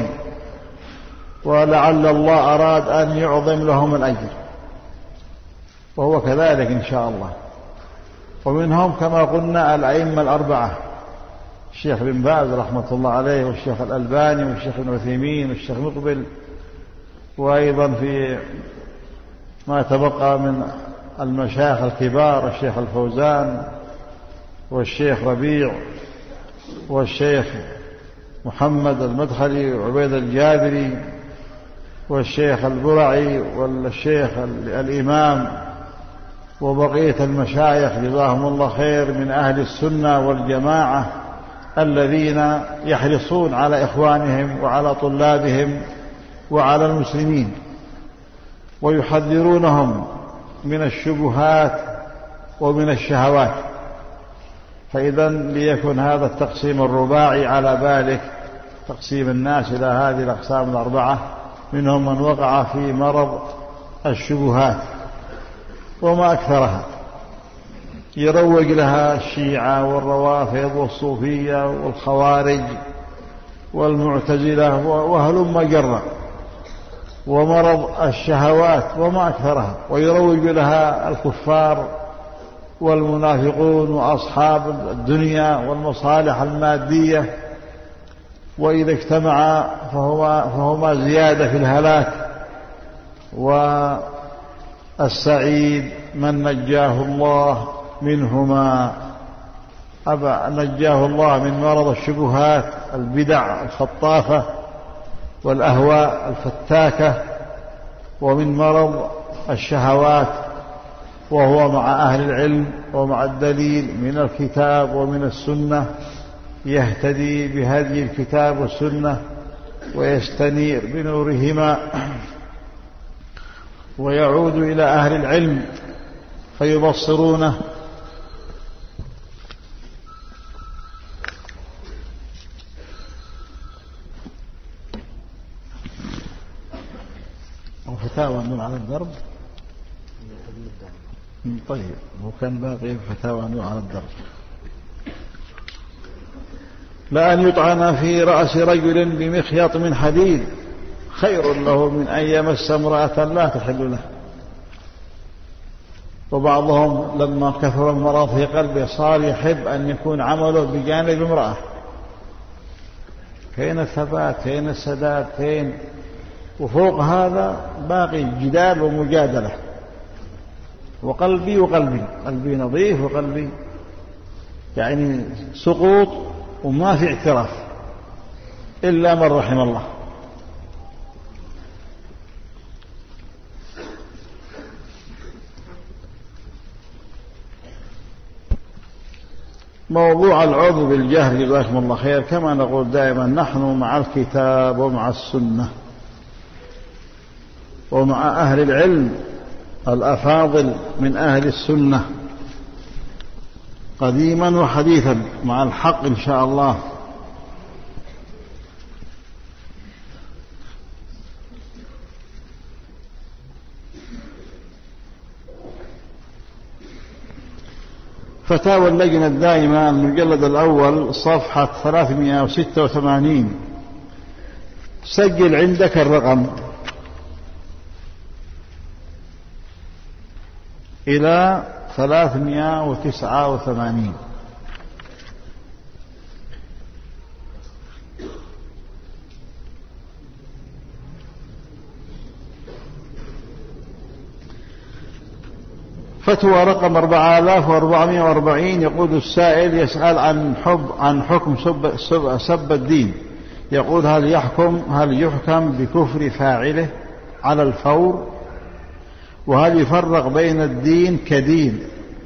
ولعل الله أراد أن يعظم لهم الأجر، وهو كذلك إن شاء الله. ومنهم كما قلنا الأئمة الأربعة: الشيخ بن باز رحمة الله عليه، والشيخ الألباني، والشيخ ابن عثيمين، والشيخ مقبل، وأيضا في ما تبقى من المشايخ الكبار الشيخ الفوزان، والشيخ ربيع، والشيخ محمد المدخلي، وعبيد الجابري، والشيخ البرعي، والشيخ الإمام، وبقية المشايخ جزاهم الله خير من أهل السنة والجماعة الذين يحرصون على إخوانهم وعلى طلابهم وعلى المسلمين، ويحذرونهم من الشبهات ومن الشهوات. فإذا ليكن هذا التقسيم الرباعي على بالك، تقسيم الناس إلى هذه الأقسام الأربعة: منهم من وقع في مرض الشبهات وما أكثرها، يروج لها الشيعة والروافض والصوفية والخوارج والمعتزلة وهلم جرا، ومرض الشهوات وما أكثرها، ويروج لها الكفار والمنافقون وأصحاب الدنيا والمصالح المادية، وإذا اجتمعا فهما زيادة في الهلاك. والسعيد من نجاه الله منهما، نجاه الله من مرض الشبهات، البدع الخطافة والأهواء الفتاكة، ومن مرض الشهوات، وهو مع أهل العلم ومع الدليل من الكتاب ومن السنة، يهتدي بهدي الكتاب والسنة ويستنير بنورهما، ويعود إلى أهل العلم فيبصرونه. وفتاوى نور على الدرب. طيب، وكان باقي فتاوى نور على الدرب. لأن يطعن في رأس رجل بمخيط من حديد خير له من أن يمس امرأة لا تحل له. وبعضهم لما كثر المرض في قلبه صار يحب أن يكون عمله بجانب امرأة. فين الثبات؟ فين السداد؟ فين؟ وفوق هذا باقي جدال ومجادلة. وقلبي قلبي نظيف، وقلبي يعني سقوط، وما في اعتراف إلا من رحم الله. موضوع العذر بالجهل جزاكم الله خير، كما نقول دائما نحن مع الكتاب ومع السنة ومع أهل العلم الأفاضل من أهل السنة قديما وحديثا، مع الحق إن شاء الله. فتاوى اللجنة الدائمة المجلد الأول صفحة 386. سجل عندك الرقم إلى 389. فتوى رقم 4440. يقول السائل يسأل عن حكم سب الدين. يقول هل يحكم بكفر فاعله على الفور؟ وهل يفرق بين الدين كدين؟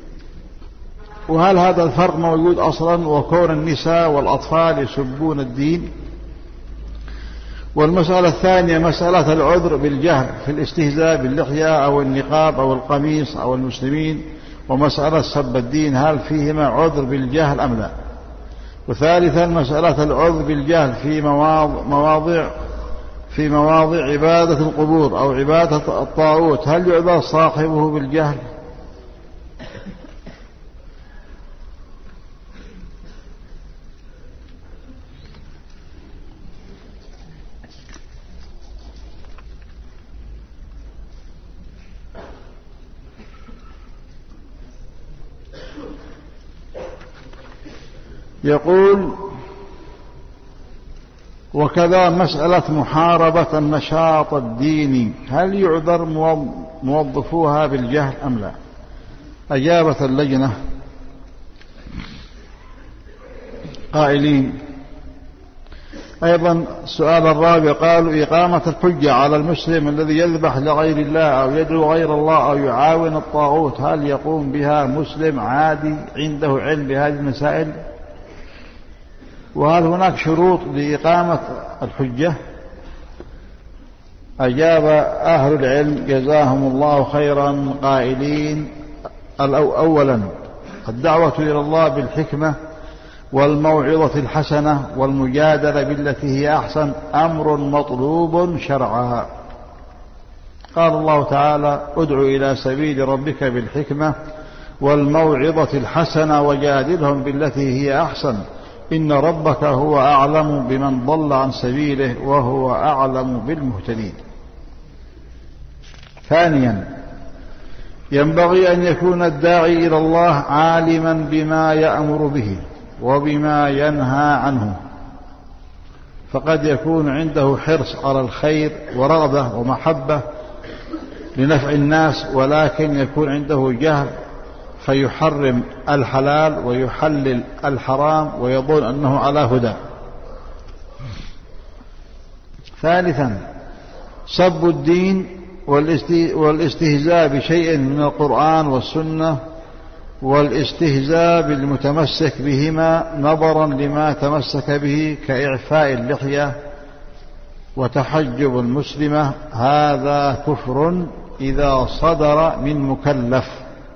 وهل هذا الفرق موجود أصلا، وكون النساء والأطفال يسبون الدين؟ والمسألة الثانية مسألة العذر بالجهل في الاستهزاء باللحية أو النقاب أو القميص أو المسلمين، ومسألة سب الدين هل فيهما عذر بالجهل أم لا؟ وثالثا مسألة العذر بالجهل في مواضع عبادة القبور أو عبادة الطاغوت، هل يعذر صاحبه بالجهل؟ يقول وكذا مسألة محاربة النشاط الديني هل يعذر موظفوها بالجهل أم لا؟ أجابت اللجنة قائلين. أيضا السؤال الرابع قالوا إقامة الحجة على المسلم الذي يذبح لغير الله أو يدعو غير الله أو يعاون الطاغوت هل يقوم بها مسلم عادي عنده علم بهذه المسائل؟ وهل هناك شروط لإقامة الحجة؟ أجاب أهل العلم جزاهم الله خيرا قائلين أولا الدعوة إلى الله بالحكمة والموعظة الحسنة والمجادلة بالتي هي أحسن أمر مطلوب شرعا. قال الله تعالى ادع إلى سبيل ربك بالحكمة والموعظة الحسنة وجادلهم بالتي هي أحسن إن ربك هو أعلم بمن ضل عن سبيله وهو أعلم بالمهتدين. ثانيا ينبغي أن يكون الداعي إلى الله عالما بما يأمر به وبما ينهى عنه، فقد يكون عنده حرص على الخير ورغبة ومحبة لنفع الناس، ولكن يكون عنده جهل فيحرم الحلال ويحلل الحرام ويظن أنه على هدى. ثالثا سب الدين والاستهزاء بشيء من القرآن والسنة والاستهزاء بالمتمسك بهما نظرا لما تمسك به كإعفاء اللحية وتحجب المسلمة هذا كفر إذا صدر من مكلف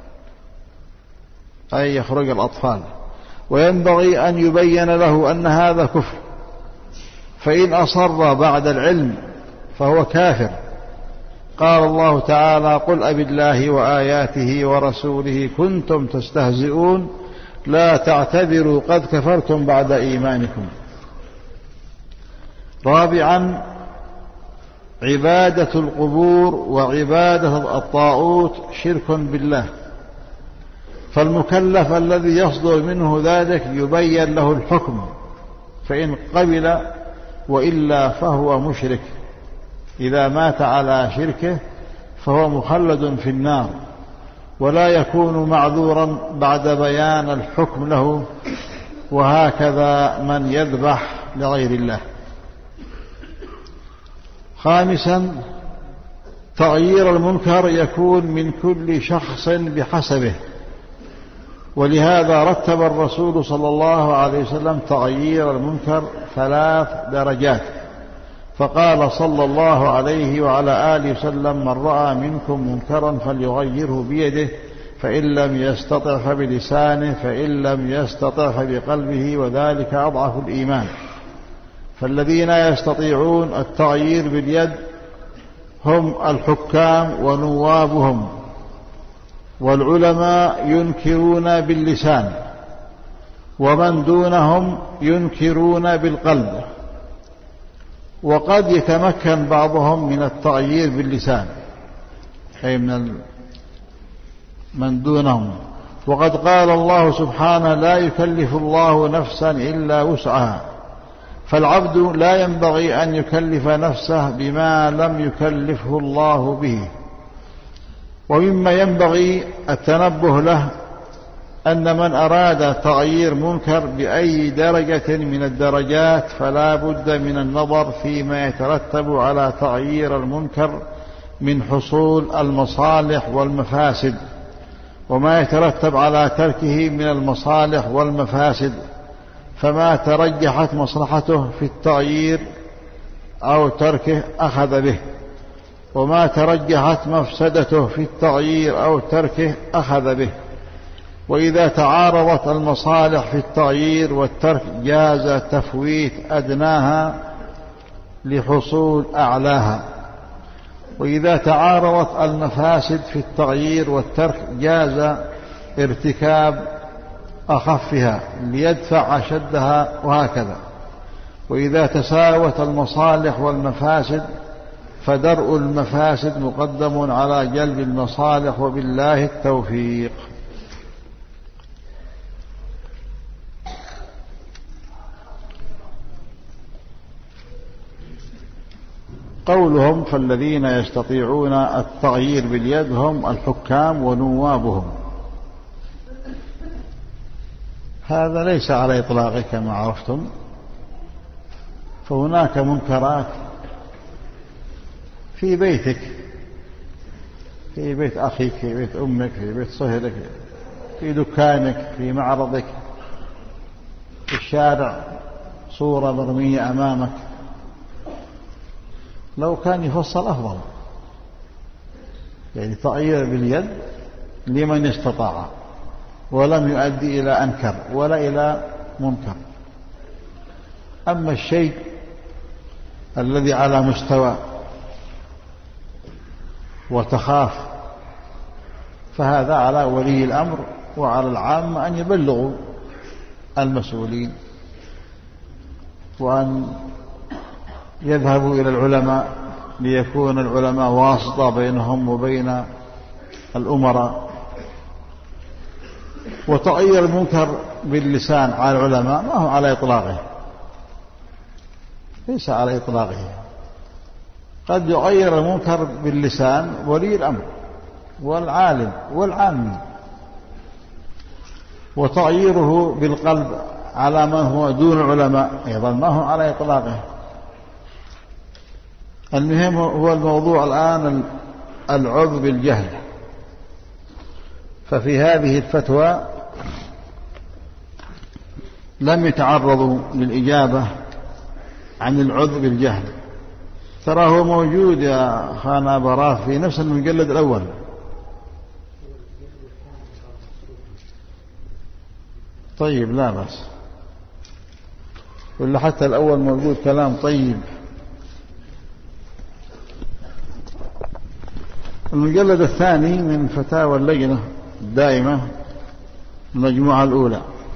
أي يخرج الأطفال، وينبغي أن يبين له أن هذا كفر، فإن أصر بعد العلم فهو كافر. قال الله تعالى قل أبالله وآياته ورسوله كنتم تستهزئون لا تعتذروا قد كفرتم بعد إيمانكم. رابعا عبادة القبور وعبادة الطاغوت شرك بالله، فالمكلف الذي يصدر منه ذلك يبين له الحكم، فإن قبل وإلا فهو مشرك، إذا مات على شركه فهو مخلد في النار ولا يكون معذورا بعد بيان الحكم له، وهكذا من يذبح لغير الله. خامسا تغيير المنكر يكون من كل شخص بحسبه، ولهذا رتب الرسول صلى الله عليه وسلم تغيير المنكر 3 درجات، فقال صلى الله عليه وعلى آله وسلم من رأى منكم منكرا فليغيره بيده فإن لم يستطع فبلسانه فإن لم يستطع فبقلبه وذلك أضعف الإيمان. فالذين يستطيعون التغيير باليد هم الحكام ونوابهم، والعلماء ينكرون باللسان، ومن دونهم ينكرون بالقلب. وقد يتمكن بعضهم من التغيير باللسان، أي من دونهم. وقد قال الله سبحانه: لا يكلف الله نفسا إلا وسعها، فالعبد لا ينبغي أن يكلف نفسه بما لم يكلفه الله به. ومما ينبغي التنبه له أن من أراد تغيير منكر بأي درجة من الدرجات فلا بد من النظر فيما يترتب على تغيير المنكر من حصول المصالح والمفاسد، وما يترتب على تركه من المصالح والمفاسد. فما ترجحت مصلحته في التغيير أو تركه أخذ به، وما ترجحت مفسدته في التغيير أو تركه أخذ به. وإذا تعارضت المصالح في التغيير والترك جاز تفويت أدناها لحصول أعلاها، وإذا تعارضت المفاسد في التغيير والترك جاز ارتكاب أخفها ليدفع أشدها، وهكذا. وإذا تساوت المصالح والمفاسد فدرء المفاسد مقدم على جلب المصالح، وبالله التوفيق. قولهم: فالذين يستطيعون التغيير باليد هم الحكام ونوابهم، هذا ليس على إطلاقه كما عرفتم. فهناك منكرات في بيتك، في بيت أخيك، في بيت أمك، في بيت صهرك، في دكانك، في معرضك، في الشارع، صورة مرمية أمامك، لو كان يفصل أفضل، يعني تغيير باليد لمن استطاع ولم يؤدي إلى أنكر ولا إلى منكر. أما الشيء الذي على مستوى وتخاف فهذا على ولي الأمر وعلى العامة أن يبلغوا المسؤولين، وأن يذهبوا إلى العلماء ليكون العلماء واسطة بينهم وبين الأمراء. وتغير المنكر باللسان على العلماء ما هو على إطلاقه، ليس على إطلاقه. قد يغير المنكر باللسان ولي الأمر والعالم والعامي، وتغييره بالقلب على من هو دون العلماء أيضا ما هو على إطلاقه. المهم هو الموضوع الآن العذر بالجهل. ففي هذه الفتوى لم يتعرضوا للإجابة عن العذر بالجهل. تراه موجود يا خانا براف في نفس المجلد الأول. طيب لا بأس، ولا حتى الأول موجود كلام طيب. المجلد الثاني من فتاوى اللجنة الدائمة المجموعة الأولى.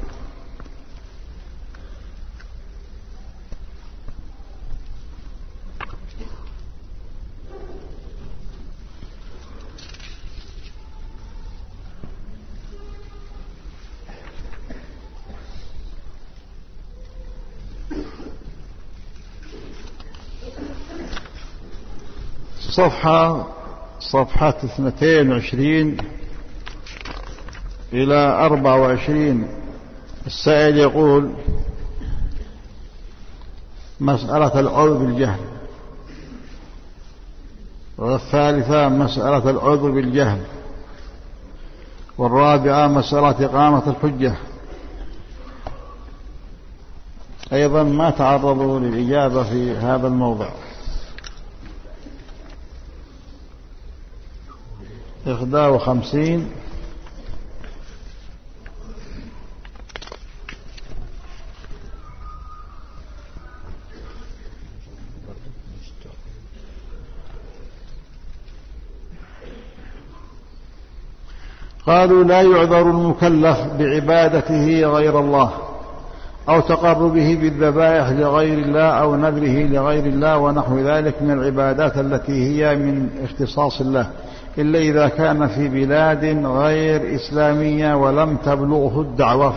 صفحة 22 إلى 24. السائل يقول: مسألة العذر بالجهل. والثالثة مسألة العذر بالجهل. والرابعة مسألة إقامة الحجة. أيضا ما تعرضوا للإجابة في هذا الموضع. 51 51 قالوا لا يعذر المكلف بعبادته غير الله أو تقربه بالذبائح لغير الله أو نذره لغير الله ونحو ذلك من العبادات التي هي من اختصاص الله، إلا إذا كان في بلاد غير إسلامية ولم تبلغه الدعوة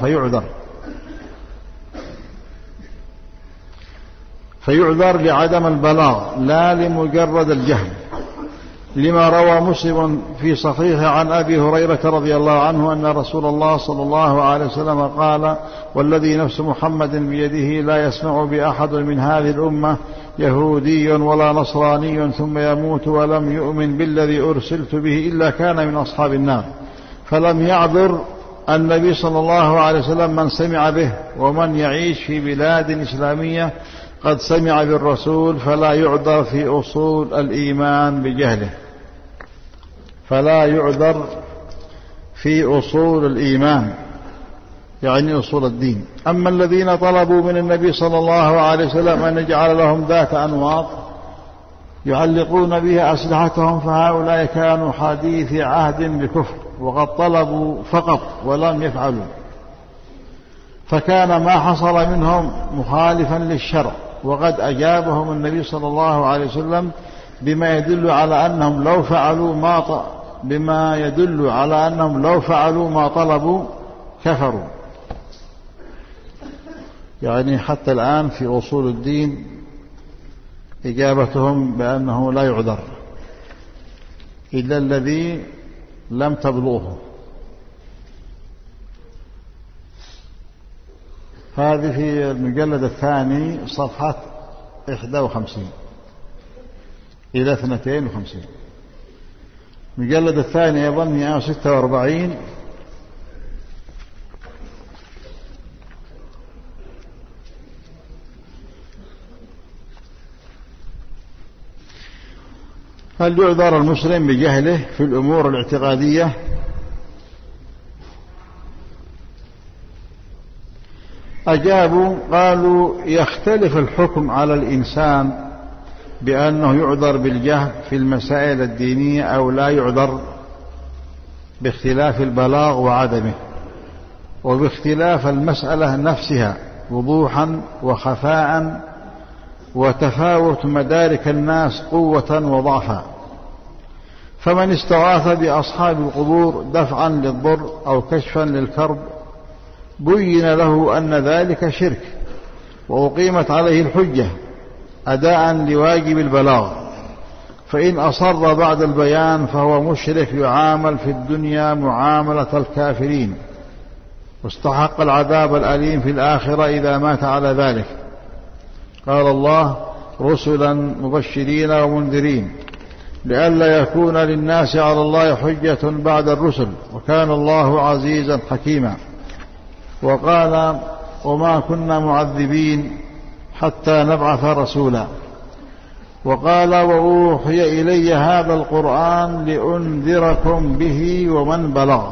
فيعذر لعدم البلاغ لا لمجرد الجهل، لما روى مسلم في صحيحه عن أبي هريرة رضي الله عنه أن رسول الله صلى الله عليه وسلم قال: والذي نفس محمد بيده لا يسمع بأحد من هذه الأمة يهودي ولا نصراني ثم يموت ولم يؤمن بالذي أرسلت به إلا كان من أصحاب النار. فلم يعذر النبي صلى الله عليه وسلم من سمع به، ومن يعيش في بلاد إسلامية قد سمع بالرسول فلا يعذر في أصول الإيمان بجهله، فلا يعذر في أصول الإيمان يعني أصول الدين. أما الذين طلبوا من النبي صلى الله عليه وسلم أن يجعل لهم ذات أنواط يعلقون بها أسلحتهم فهؤلاء كانوا حديث عهد بكفر، وقد طلبوا فقط ولم يفعلوا، فكان ما حصل منهم مخالفا للشرع. وقد أجابهم النبي صلى الله عليه وسلم بما يدل على أنهم لو فعلوا ما طلبوا كفروا. يعني حتى الآن في أصول الدين إجابتهم بأنه لا يعذر إلا الذي لم تبلغه. هذه في المجلد الثاني صفحة 51 إلى 52. المجلد الثاني أيضا 146 هل يعذر المسلم بجهله في الأمور الاعتقادية؟ أجابوا قالوا: يختلف الحكم على الإنسان بأنه يعذر بالجهل في المسائل الدينية أو لا يعذر باختلاف البلاغ وعدمه، وباختلاف المسألة نفسها وضوحا وخفاء، وتفاوت مدارك الناس قوة وضعفا. فمن استغاث بأصحاب القبور دفعا للضر أو كشفا للكرب بين له أن ذلك شرك، وأقيمت عليه الحجة أداء لواجب البلاغ، فإن أصر بعد البيان فهو مشرك يعامل في الدنيا معاملة الكافرين، واستحق العذاب الأليم في الآخرة إذا مات على ذلك. قال الله: رسلا مبشرين ومنذرين لئلا يكون للناس على الله حجة بعد الرسل وكان الله عزيزا حكيما. وقال: وما كنا معذبين حتى نبعث رسولا. وقال: وأوحي إلي هذا القرآن لأنذركم به ومن بلغ.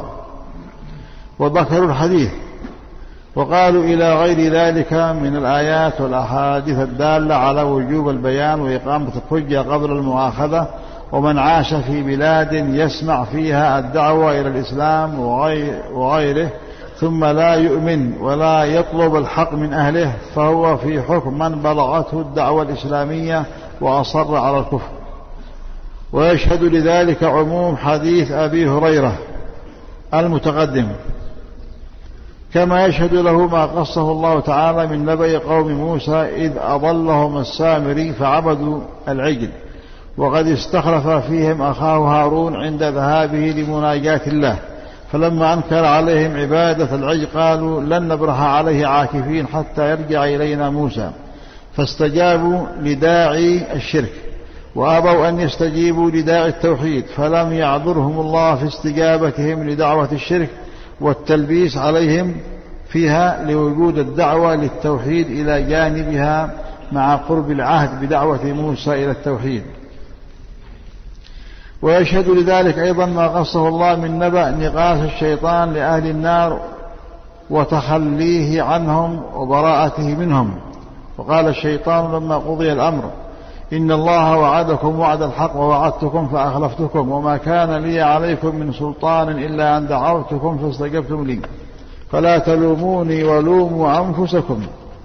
وذكروا الحديث وقالوا إلى غير ذلك من الآيات والأحاديث الدالة على وجوب البيان وإقامة الحجة قبل المؤاخذة. ومن عاش في بلاد يسمع فيها الدعوة إلى الإسلام وغيره ثم لا يؤمن ولا يطلب الحق من أهله فهو في حكم من بلغته الدعوة الإسلامية وأصر على الكفر. ويشهد لذلك عموم حديث أبي هريرة المتقدم، كما يشهد له ما قصه الله تعالى من نبأ قوم موسى إذ أضلهم السامري فعبدوا العجل، وقد استخلف فيهم أخاه هارون عند ذهابه لمناجاة الله، فلما أنكر عليهم عبادة العجل قالوا لن نبرح عليه عاكفين حتى يرجع إلينا موسى، فاستجابوا لداعي الشرك وأبوا أن يستجيبوا لداعي التوحيد، فلم يعذرهم الله في استجابتهم لدعوة الشرك والتلبيس عليهم فيها لوجود الدعوة للتوحيد إلى جانبها مع قرب العهد بدعوة موسى إلى التوحيد. ويشهد لذلك أيضا ما قصه الله من نبأ نقاش الشيطان لأهل النار وتخليه عنهم وبراءته منهم. وقال الشيطان لما قضي الأمر إن الله وعدكم وعد الحق ووعدتكم فأخلفتكم وما كان لي عليكم من سلطان إلا أن دعوتكم فاستجبتم لي فلا تلوموني ولوموا أنفسكم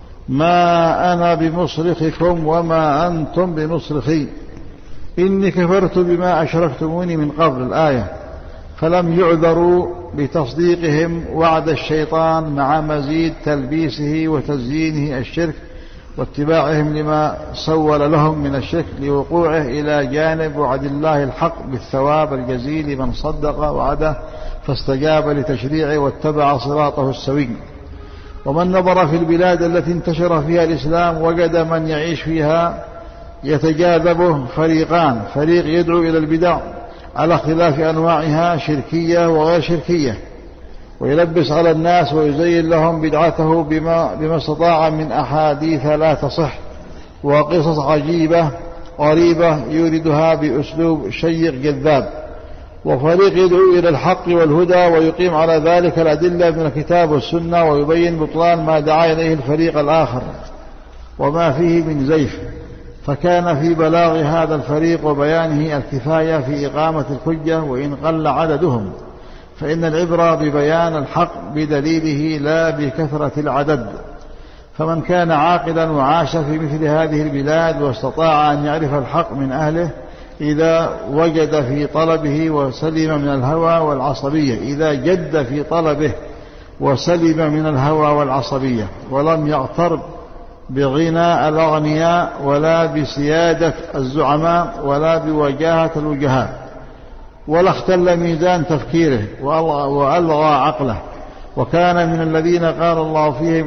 ما أنا بمصرخكم وما أنتم بمصرخي إني كفرت بما أشركتموني من قبل الآية. فلم يعذروا بتصديقهم وعد الشيطان مع مزيد تلبيسه وتزيينه الشرك واتباعهم لما سول لهم من الشرك لوقوعه إلى جانب وعد الله الحق بالثواب الجزيل من صدق وعده فاستجاب لتشريعه واتبع صراطه السوي. ومن نظر في البلاد التي انتشر فيها الإسلام وجد من يعيش فيها يتجاذبه فريقان: فريق يدعو إلى البدع على اختلاف أنواعها شركية وغير شركية ويلبس على الناس ويزين لهم بدعته بما استطاع من أحاديث لا تصح وقصص عجيبة غريبة يوردها بأسلوب شيق جذاب. وفريق يدعو إلى الحق والهدى ويقيم على ذلك الأدلة من الكتاب والسنة ويبين بطلان ما دعا إليه الفريق الآخر وما فيه من زيف. فكان في بلاغ هذا الفريق وبيانه الكفاية في إقامة الحجة وإن قل عددهم، فإن العبرة ببيان الحق بدليله لا بكثرة العدد. فمن كان عاقلا وعاش في مثل هذه البلاد واستطاع أن يعرف الحق من أهله إذا وجد في طلبه وسلم من الهوى والعصبية، إذا جد في طلبه وسلم من الهوى والعصبية ولم يغتر بغنى الأغنياء ولا بسيادة الزعماء ولا بوجاهة الوجهاء، ولا اختل ميزان تفكيره وألغى عقله، وكان من الذين قال الله فيهم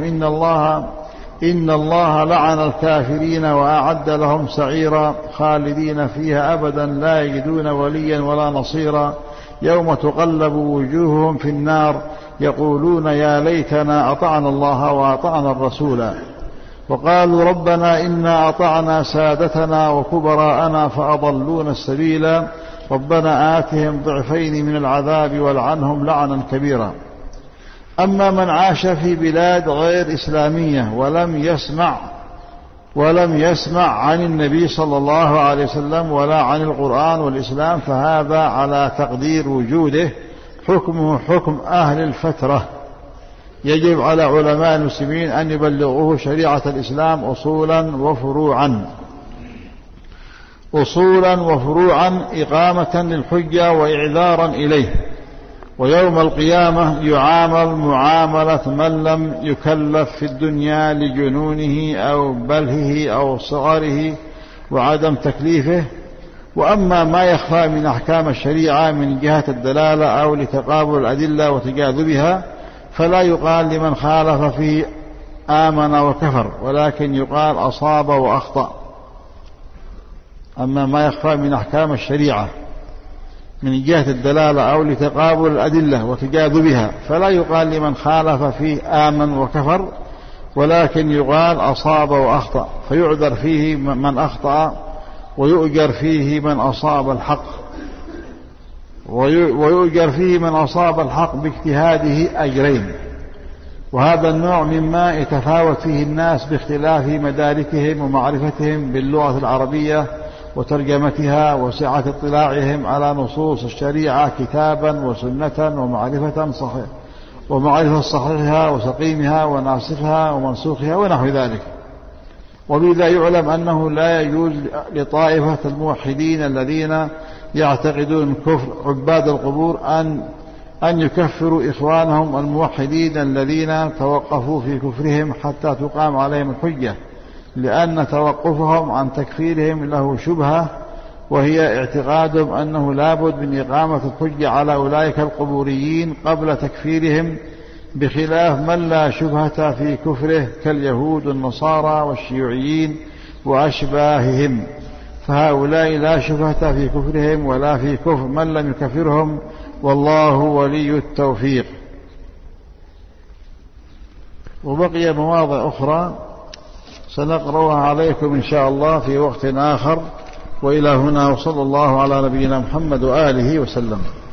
إن الله لعن الكافرين وأعد لهم سعيرا خالدين فيها أبدا لا يجدون وليا ولا نصيرا يوم تقلب وجوههم في النار يقولون يا ليتنا أطعنا الله وأطعنا الرسول وقالوا ربنا إنا أطعنا سادتنا وكبراءنا فأضلونا السبيل ربنا آتهم ضعفين من العذاب والعنهم لعنا كبيرا. أما من عاش في بلاد غير إسلامية ولم يسمع عن النبي صلى الله عليه وسلم ولا عن القرآن والإسلام فهذا على تقدير وجوده حكمه حكم أهل الفترة، يجب على علماء المسلمين أن يبلغوه شريعة الإسلام أصولا وفروعا إقامة للحجة وإعذارا إليه. ويوم القيامة يعامل معاملة من لم يكلف في الدنيا لجنونه أو بلهه أو صغره وعدم تكليفه. وأما ما يخفى من أحكام الشريعة من جهة الدلالة أو لتقابل الأدلة وتجاذبها فلا يقال لمن خالف فيه آمن وكفر، ولكن يقال أصاب وأخطأ. أما ما يخفى من أحكام الشريعة من جهة الدلالة أو لتقابل الأدلة وتجاذبها فلا يقال لمن خالف فيه آمن وكفر، ولكن يقال أصاب وأخطأ، فيعذر فيه من أخطأ ويؤجر فيه من أصاب الحق باجتهاده أجرين. وهذا النوع مما يتفاوت فيه الناس باختلاف مداركهم ومعرفتهم باللغة العربية وترجمتها وسعة اطلاعهم على نصوص الشريعة كتابا وسنة ومعرفة صحيحها وسقيمها وناسخها ومنسوخها ونحو ذلك. وبذا يعلم أنه لا يجوز لطائفة الموحدين الذين يعتقدون كفر عباد القبور أن يكفروا إخوانهم الموحدين الذين توقفوا في كفرهم حتى تقام عليهم الحجة، لأن توقفهم عن تكفيرهم له شبهة، وهي اعتقادهم أنه لابد من إقامة الحجة على أولئك القبوريين قبل تكفيرهم، بخلاف من لا شبهة في كفره كاليهود والنصارى والشيوعيين وأشباههم، فهؤلاء لا شبهة في كفرهم ولا في كفر من لم يكفرهم، والله ولي التوفيق. وبقي مواضع أخرى سنقرأها عليكم إن شاء الله في وقت آخر. وإلى هنا وصلى الله على نبينا محمد وآله وسلم.